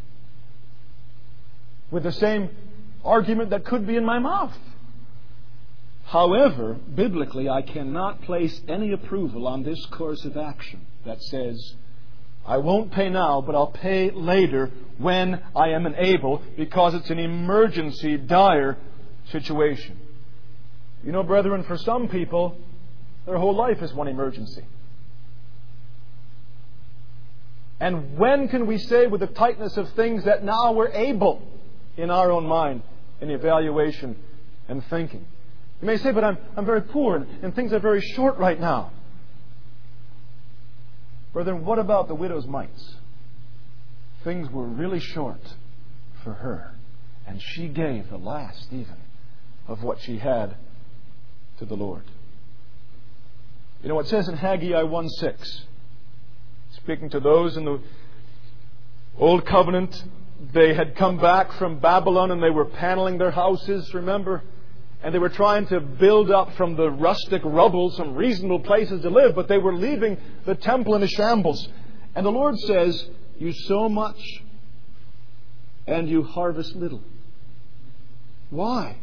with the same argument that could be in my mouth. However, biblically, I cannot place any approval on this course of action that says, I won't pay now, but I'll pay later when I am able, because it's an emergency, dire situation. You know, brethren, for some people, their whole life is one emergency. And when can we say with the tightness of things that now we're able in our own mind in evaluation and thinking? You may say, but I'm very poor and things are very short right now. Brethren, what about the widow's mites? Things were really short for her. And she gave the last even of what she had to the Lord. You know, it says in Haggai 1:6, speaking to those in the Old Covenant, they had come back from Babylon and they were paneling their houses, remember? And they were trying to build up from the rustic rubble some reasonable places to live, but they were leaving the temple in a shambles. And the Lord says, you sow much and you harvest little. Why?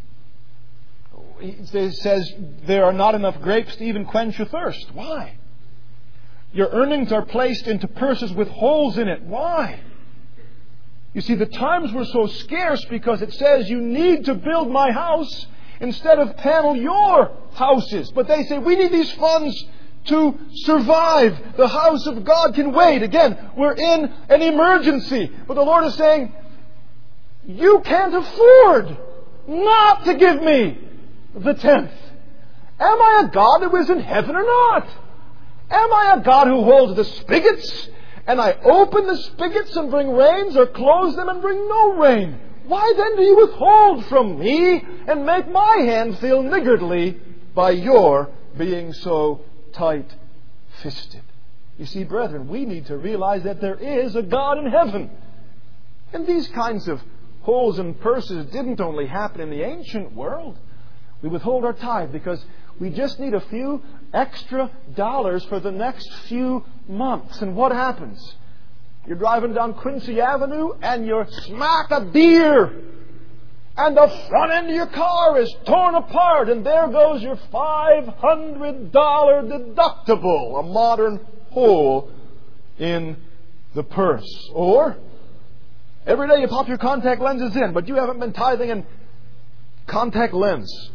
He says there are not enough grapes to even quench your thirst. Why? Your earnings are placed into purses with holes in it. Why? You see, the times were so scarce because it says you need to build my house instead of panel your houses. But they say we need these funds to survive. The house of God can wait. Again, we're in an emergency. But the Lord is saying, you can't afford not to give me the tenth. Am I a God who is in heaven or not? Am I a God who holds the spigots and I open the spigots and bring rains, or close them and bring no rain? Why then do you withhold from me and make my hand feel niggardly by your being so tight-fisted? You see, brethren, we need to realize that there is a God in heaven. And these kinds of holes in purses didn't only happen in the ancient world. We withhold our tithe because we just need a few extra dollars for the next few months. And what happens? You're driving down Quincy Avenue and you smack a deer. And the front end of your car is torn apart. And there goes your $500 deductible. A modern hole in the purse. Or every day you pop your contact lenses in, but you haven't been tithing in contact lens.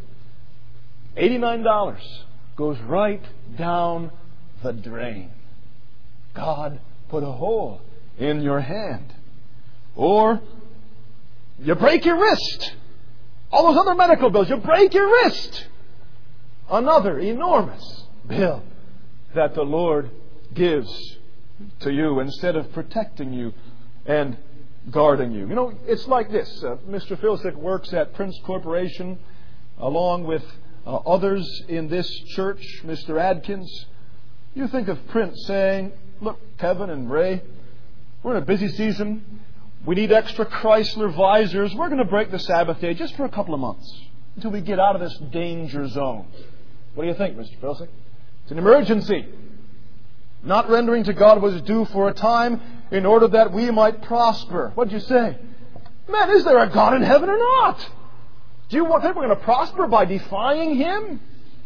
$89 goes right down the drain. God put a hole in your hand. Or you break your wrist. All those other medical bills, you break your wrist. Another enormous bill that the Lord gives to you instead of protecting you and guarding you. You know, it's like this. Mr. Filsick works at Prince Corporation along with others in this church, Mr. Adkins. You think of Prince saying, look, Kevin and Ray, we're in a busy season. We need extra Chrysler visors. We're going to break the Sabbath day just for a couple of months until we get out of this danger zone. What do you think, Mr. Filsick? It's an emergency. Not rendering to God what is due for a time in order that we might prosper. What'd you say? Man, is there a God in heaven or not? Do you think we're going to prosper by defying Him?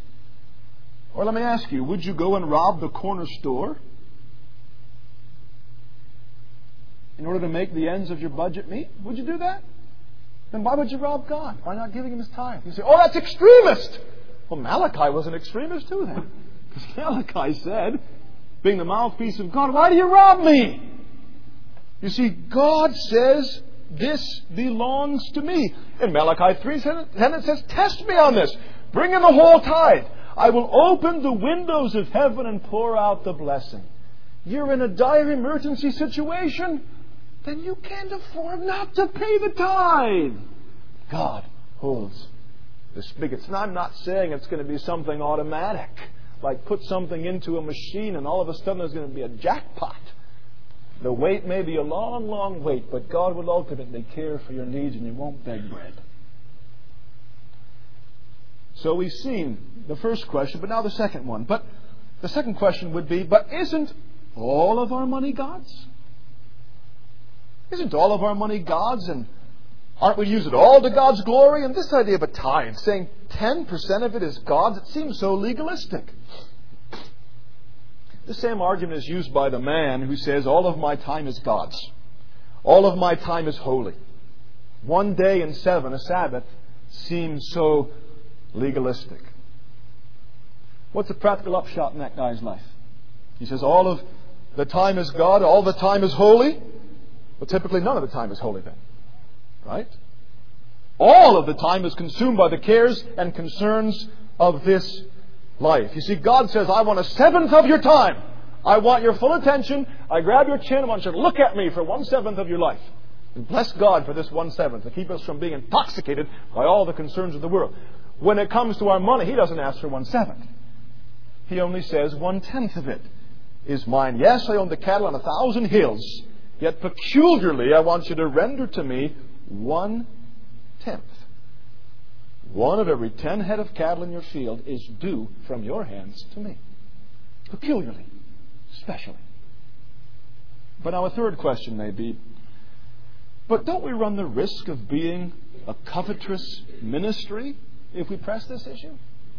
Or let me ask you, would you go and rob the corner store in order to make the ends of your budget meet? Would you do that? Then why would you rob God? Why not giving Him His tithe? You say, oh, that's extremist. Well, Malachi was an extremist too then. Because Malachi said, being the mouthpiece of God, why do you rob me? You see, God says, this belongs to me. In Malachi 3:10 it says, test me on this. Bring in the whole tithe. I will open the windows of heaven and pour out the blessing. You're in a dire emergency situation? Then you can't afford not to pay the tithe. God holds the spigots. And I'm not saying it's going to be something automatic, like put something into a machine and all of a sudden there's going to be a jackpot. The wait may be a long, long wait, but God will ultimately care for your needs and you won't beg bread. So we've seen the first question, but now the second one. But the second question would be, but isn't all of our money God's? Isn't all of our money God's? And aren't we use it all to God's glory? And this idea of a tithe, saying 10% of it is God's, it seems so legalistic. The same argument is used by the man who says, all of my time is God's. All of my time is holy. 1 day in 7, a Sabbath, seems so legalistic. What's the practical upshot in that guy's life? He says, all of the time is God, all the time is holy. Well, typically none of the time is holy then. Right? All of the time is consumed by the cares and concerns of this life. You see, God says, I want 1/7 of your time. I want your full attention. I grab your chin. I want you to look at me for 1/7 of your life. And bless God for this 1/7 to keep us from being intoxicated by all the concerns of the world. When it comes to our money, He doesn't ask for 1/7. He only says 1/10 of it is mine. Yes, I own the cattle on 1,000 hills. Yet peculiarly, I want you to render to me 1/10. One of every 10 head of cattle in your field is due from your hands to me. Peculiarly. Specially. But now a third question may be, but don't we run the risk of being a covetous ministry if we press this issue?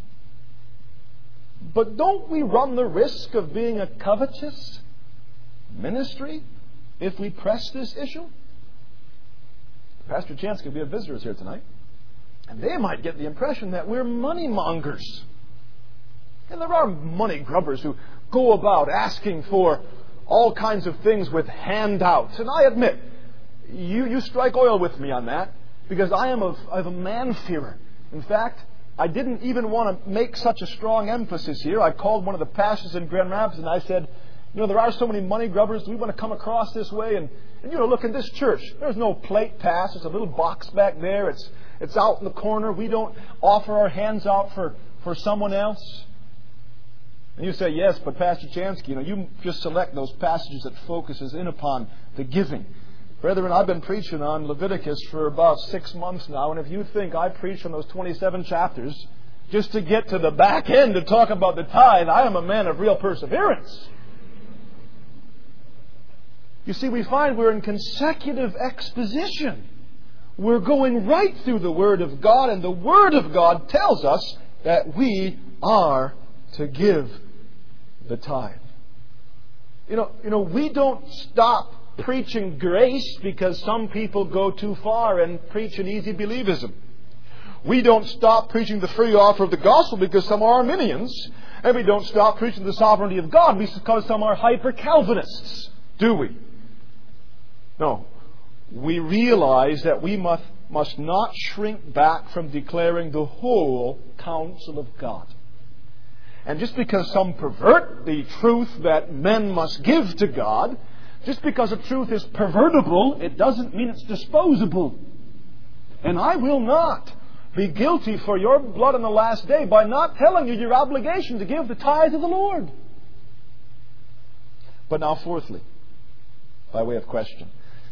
But don't we run the risk of being a covetous ministry if we press this issue? Pastor Chance could be a visitor here tonight. And they might get the impression that we're money mongers. And there are money grubbers who go about asking for all kinds of things with handouts. And I admit, you strike oil with me on that, because I am a man-fearer. In fact, I didn't even want to make such a strong emphasis here. I called one of the pastors in Grand Rapids and I said, there are so many money grubbers. Do we want to come across this way? And look at this church. There's no plate pass. There's a little box back there. It's out in the corner. We don't offer our hands out for someone else. And you say, yes, but Pastor Chansky, you just select those passages that focuses in upon the giving. Brethren, I've been preaching on Leviticus for about 6 months now, and if you think I preached on those 27 chapters just to get to the back end to talk about the tithe, I am a man of real perseverance. You see, we find we're in consecutive exposition. We're going right through the Word of God, and the Word of God tells us that we are to give the tithe. We don't stop preaching grace because some people go too far and preach an easy believism. We don't stop preaching the free offer of the gospel because some are Arminians. And we don't stop preaching the sovereignty of God because some are hyper-Calvinists. Do we? No. We realize that we must not shrink back from declaring the whole counsel of God. And just because some pervert the truth that men must give to God, just because a truth is pervertible, it doesn't mean it's disposable. And I will not be guilty for your blood on the last day by not telling you your obligation to give the tithe of the Lord. But now, fourthly, by way of question,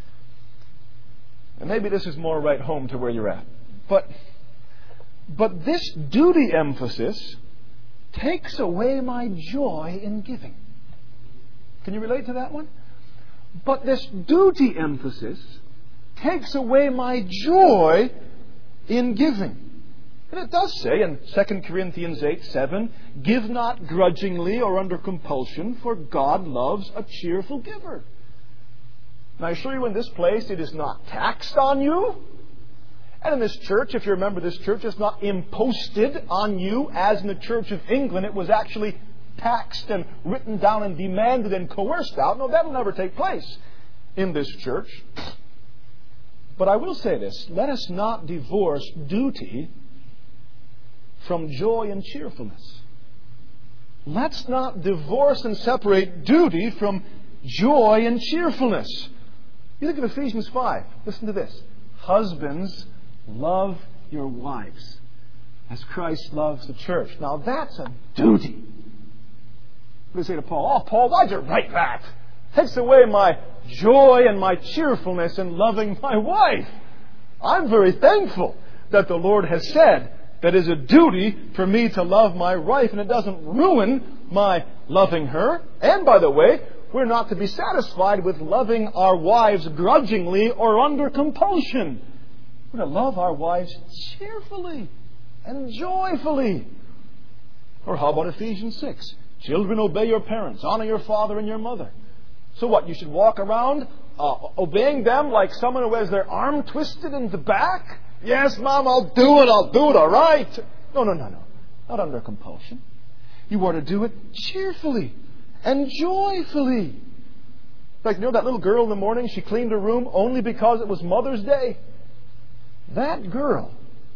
and maybe this is more right home to where you're at, but this duty emphasis takes away my joy in giving. Can you relate to that one? But this duty emphasis takes away my joy in giving. And it does say in 2 Corinthians 8:7, give not grudgingly or under compulsion, for God loves a cheerful giver. And I assure you in this place it is not taxed on you. And in this church, if you remember this church, it's not imposted on you as in the Church of England. It was actually taxed and written down and demanded and coerced out. No, that will never take place in this church. But I will say this. Let us not divorce duty from joy and cheerfulness. Let's not divorce and separate duty from joy and cheerfulness. You look at Ephesians 5. Listen to this. Husbands, love your wives as Christ loves the church. Now that's a duty. They say to Paul, oh, Paul, why'd you write that? It takes away my joy and my cheerfulness in loving my wife. I'm very thankful that the Lord has said that it is a duty for me to love my wife, and it doesn't ruin my loving her. And by the way, we're not to be satisfied with loving our wives grudgingly or under compulsion. We're to love our wives cheerfully and joyfully. Or how about Ephesians 6? Children, obey your parents. Honor your father and your mother. So what? You should walk around obeying them like someone who has their arm twisted in the back? Yes, Mom, I'll do it, all right. No. Not under compulsion. You are to do it cheerfully and joyfully. In fact, that little girl in the morning, she cleaned her room only because it was Mother's Day. That girl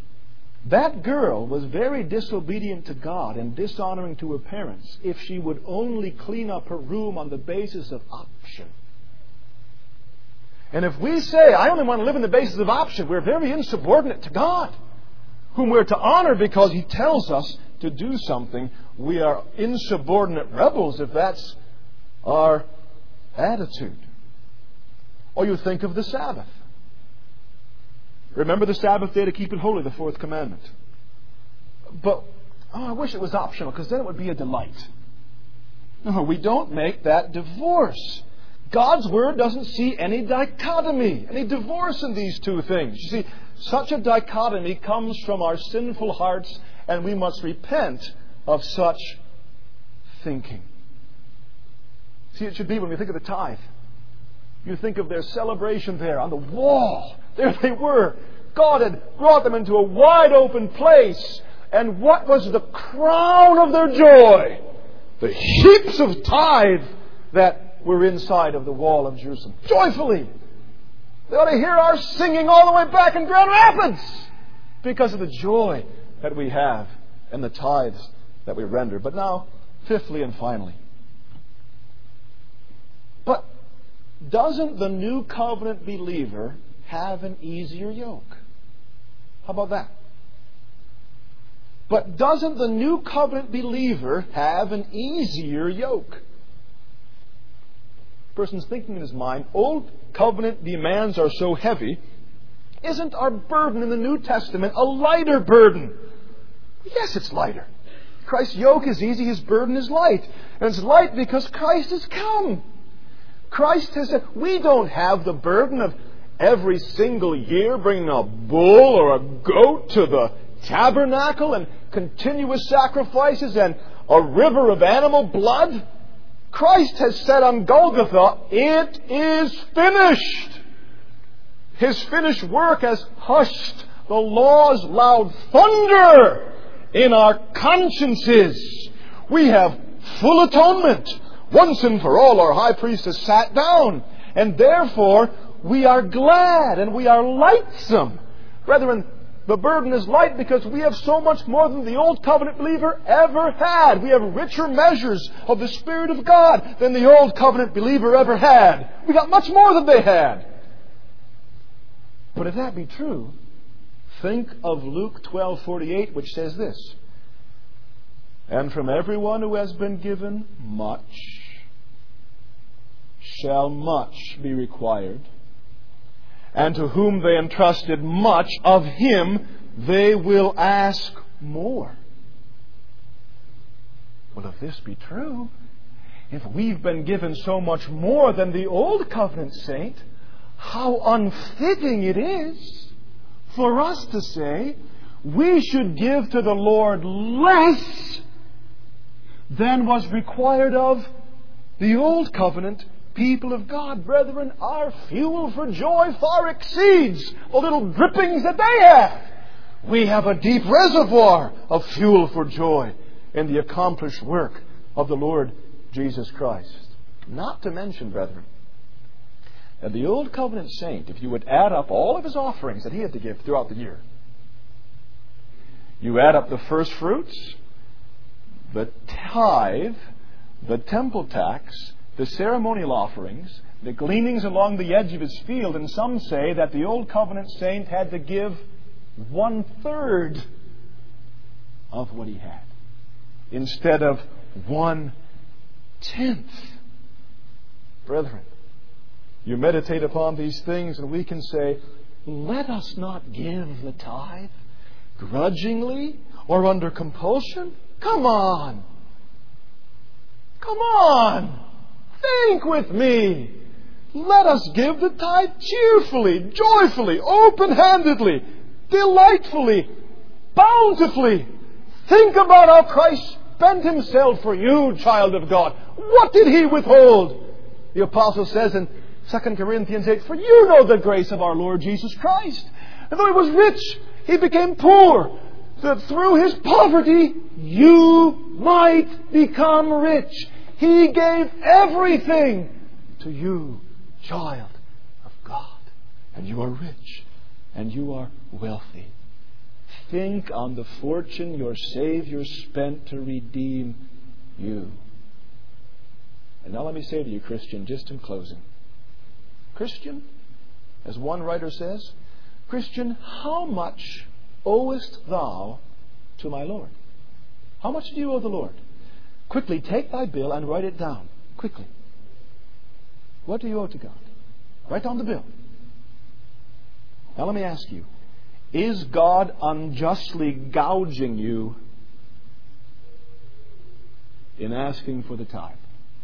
was very disobedient to God and dishonoring to her parents if she would only clean up her room on the basis of option. And if we say, I only want to live on the basis of option, we're very insubordinate to God, whom we're to honor because He tells us to do something. We are insubordinate rebels if that's our attitude. Or you think of the Sabbath. Remember the Sabbath day to keep it holy, the fourth commandment. But, I wish it was optional, because then it would be a delight. No, we don't make that divorce. God's Word doesn't see any dichotomy, any divorce in these two things. You see, such a dichotomy comes from our sinful hearts, and we must repent of such thinking. See, it should be when we think of the tithe. You think of their celebration there on the wall. There they were. God had brought them into a wide open place. And what was the crown of their joy? The heaps of tithe that were inside of the wall of Jerusalem. Joyfully. They ought to hear our singing all the way back in Grand Rapids because of the joy that we have and the tithes that we render. But now, fifthly and finally. But doesn't the new covenant believer have an easier yoke? How about that? But doesn't the new covenant believer have an easier yoke? The person's thinking in his mind, old covenant demands are so heavy. Isn't our burden in the New Testament a lighter burden? Yes, it's lighter. Christ's yoke is easy, His burden is light. And it's light because Christ has come. Christ has said, we don't have the burden of every single year bringing a bull or a goat to the tabernacle and continuous sacrifices and a river of animal blood. Christ has said on Golgotha, it is finished. His finished work has hushed the law's loud thunder in our consciences. We have full atonement. Once and for all, our high priest has sat down. And therefore, we are glad and we are lightsome. Brethren, the burden is light because we have so much more than the old covenant believer ever had. We have richer measures of the Spirit of God than the old covenant believer ever had. We got much more than they had. But if that be true, think of Luke 12:48, which says this: and from everyone who has been given much shall much be required. And to whom they entrusted much, of him they will ask more. Well, if this be true, if we've been given so much more than the old covenant saint, how unfitting it is for us to say we should give to the Lord less than was required of the old covenant people of God. Brethren, our fuel for joy far exceeds the little drippings that they have. We have a deep reservoir of fuel for joy in the accomplished work of the Lord Jesus Christ. Not to mention, brethren, that the old covenant saint, if you would add up all of his offerings that he had to give throughout the year, you add up the first fruits, the tithe, the temple tax, the ceremonial offerings, the gleanings along the edge of his field, and some say that the old covenant saint had to give 1/3 of what he had instead of 1/10. Brethren, you meditate upon these things and we can say, let us not give the tithe grudgingly or under compulsion. Come on! Come on! Think with me. Let us give the tithe cheerfully, joyfully, open-handedly, delightfully, bountifully. Think about how Christ spent Himself for you, child of God. What did He withhold? The Apostle says in 2 Corinthians 8, for you know the grace of our Lord Jesus Christ. And though He was rich, He became poor, so that through His poverty you might become rich. He gave everything to you, child of God. And you are rich, and you are wealthy. Think on the fortune your Savior spent to redeem you. And now let me say to you, Christian, just in closing. Christian, as one writer says, Christian, how much owest thou to my Lord? How much do you owe the Lord? Quickly, take thy bill and write it down. Quickly. What do you owe to God? Write down the bill. Now let me ask you, is God unjustly gouging you in asking for the tithe?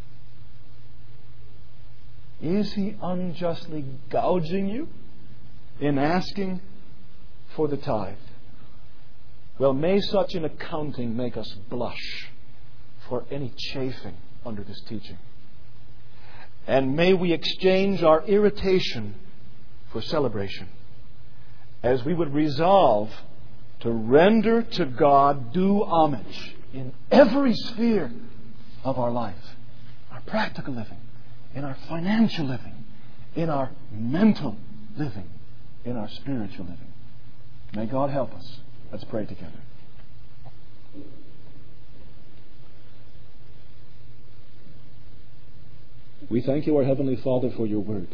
Is He unjustly gouging you in asking for the tithe? Well, may such an accounting make us blush for any chafing under this teaching. And may we exchange our irritation for celebration, as we would resolve to render to God due homage in every sphere of our life, our practical living, in our financial living, in our mental living, in our spiritual living. May God help us. Let's pray together. We thank you, our Heavenly Father, for your word.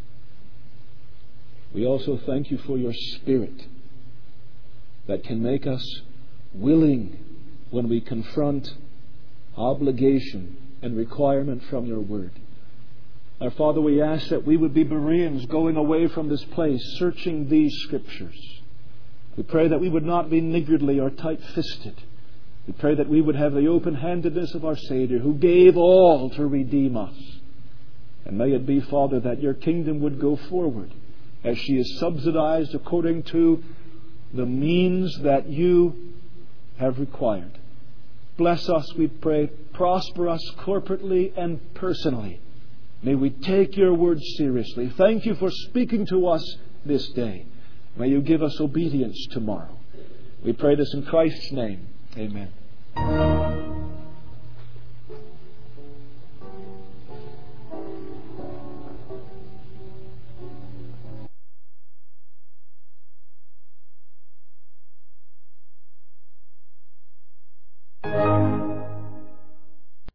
We also thank you for your Spirit that can make us willing when we confront obligation and requirement from your word. Our Father, we ask that we would be Bereans going away from this place, searching these Scriptures. We pray that we would not be niggardly or tight-fisted. We pray that we would have the open-handedness of our Savior, who gave all to redeem us. And may it be, Father, that your kingdom would go forward as she is subsidized according to the means that you have required. Bless us, we pray. Prosper us corporately and personally. May we take your word seriously. Thank you for speaking to us this day. May you give us obedience tomorrow. We pray this in Christ's name. Amen.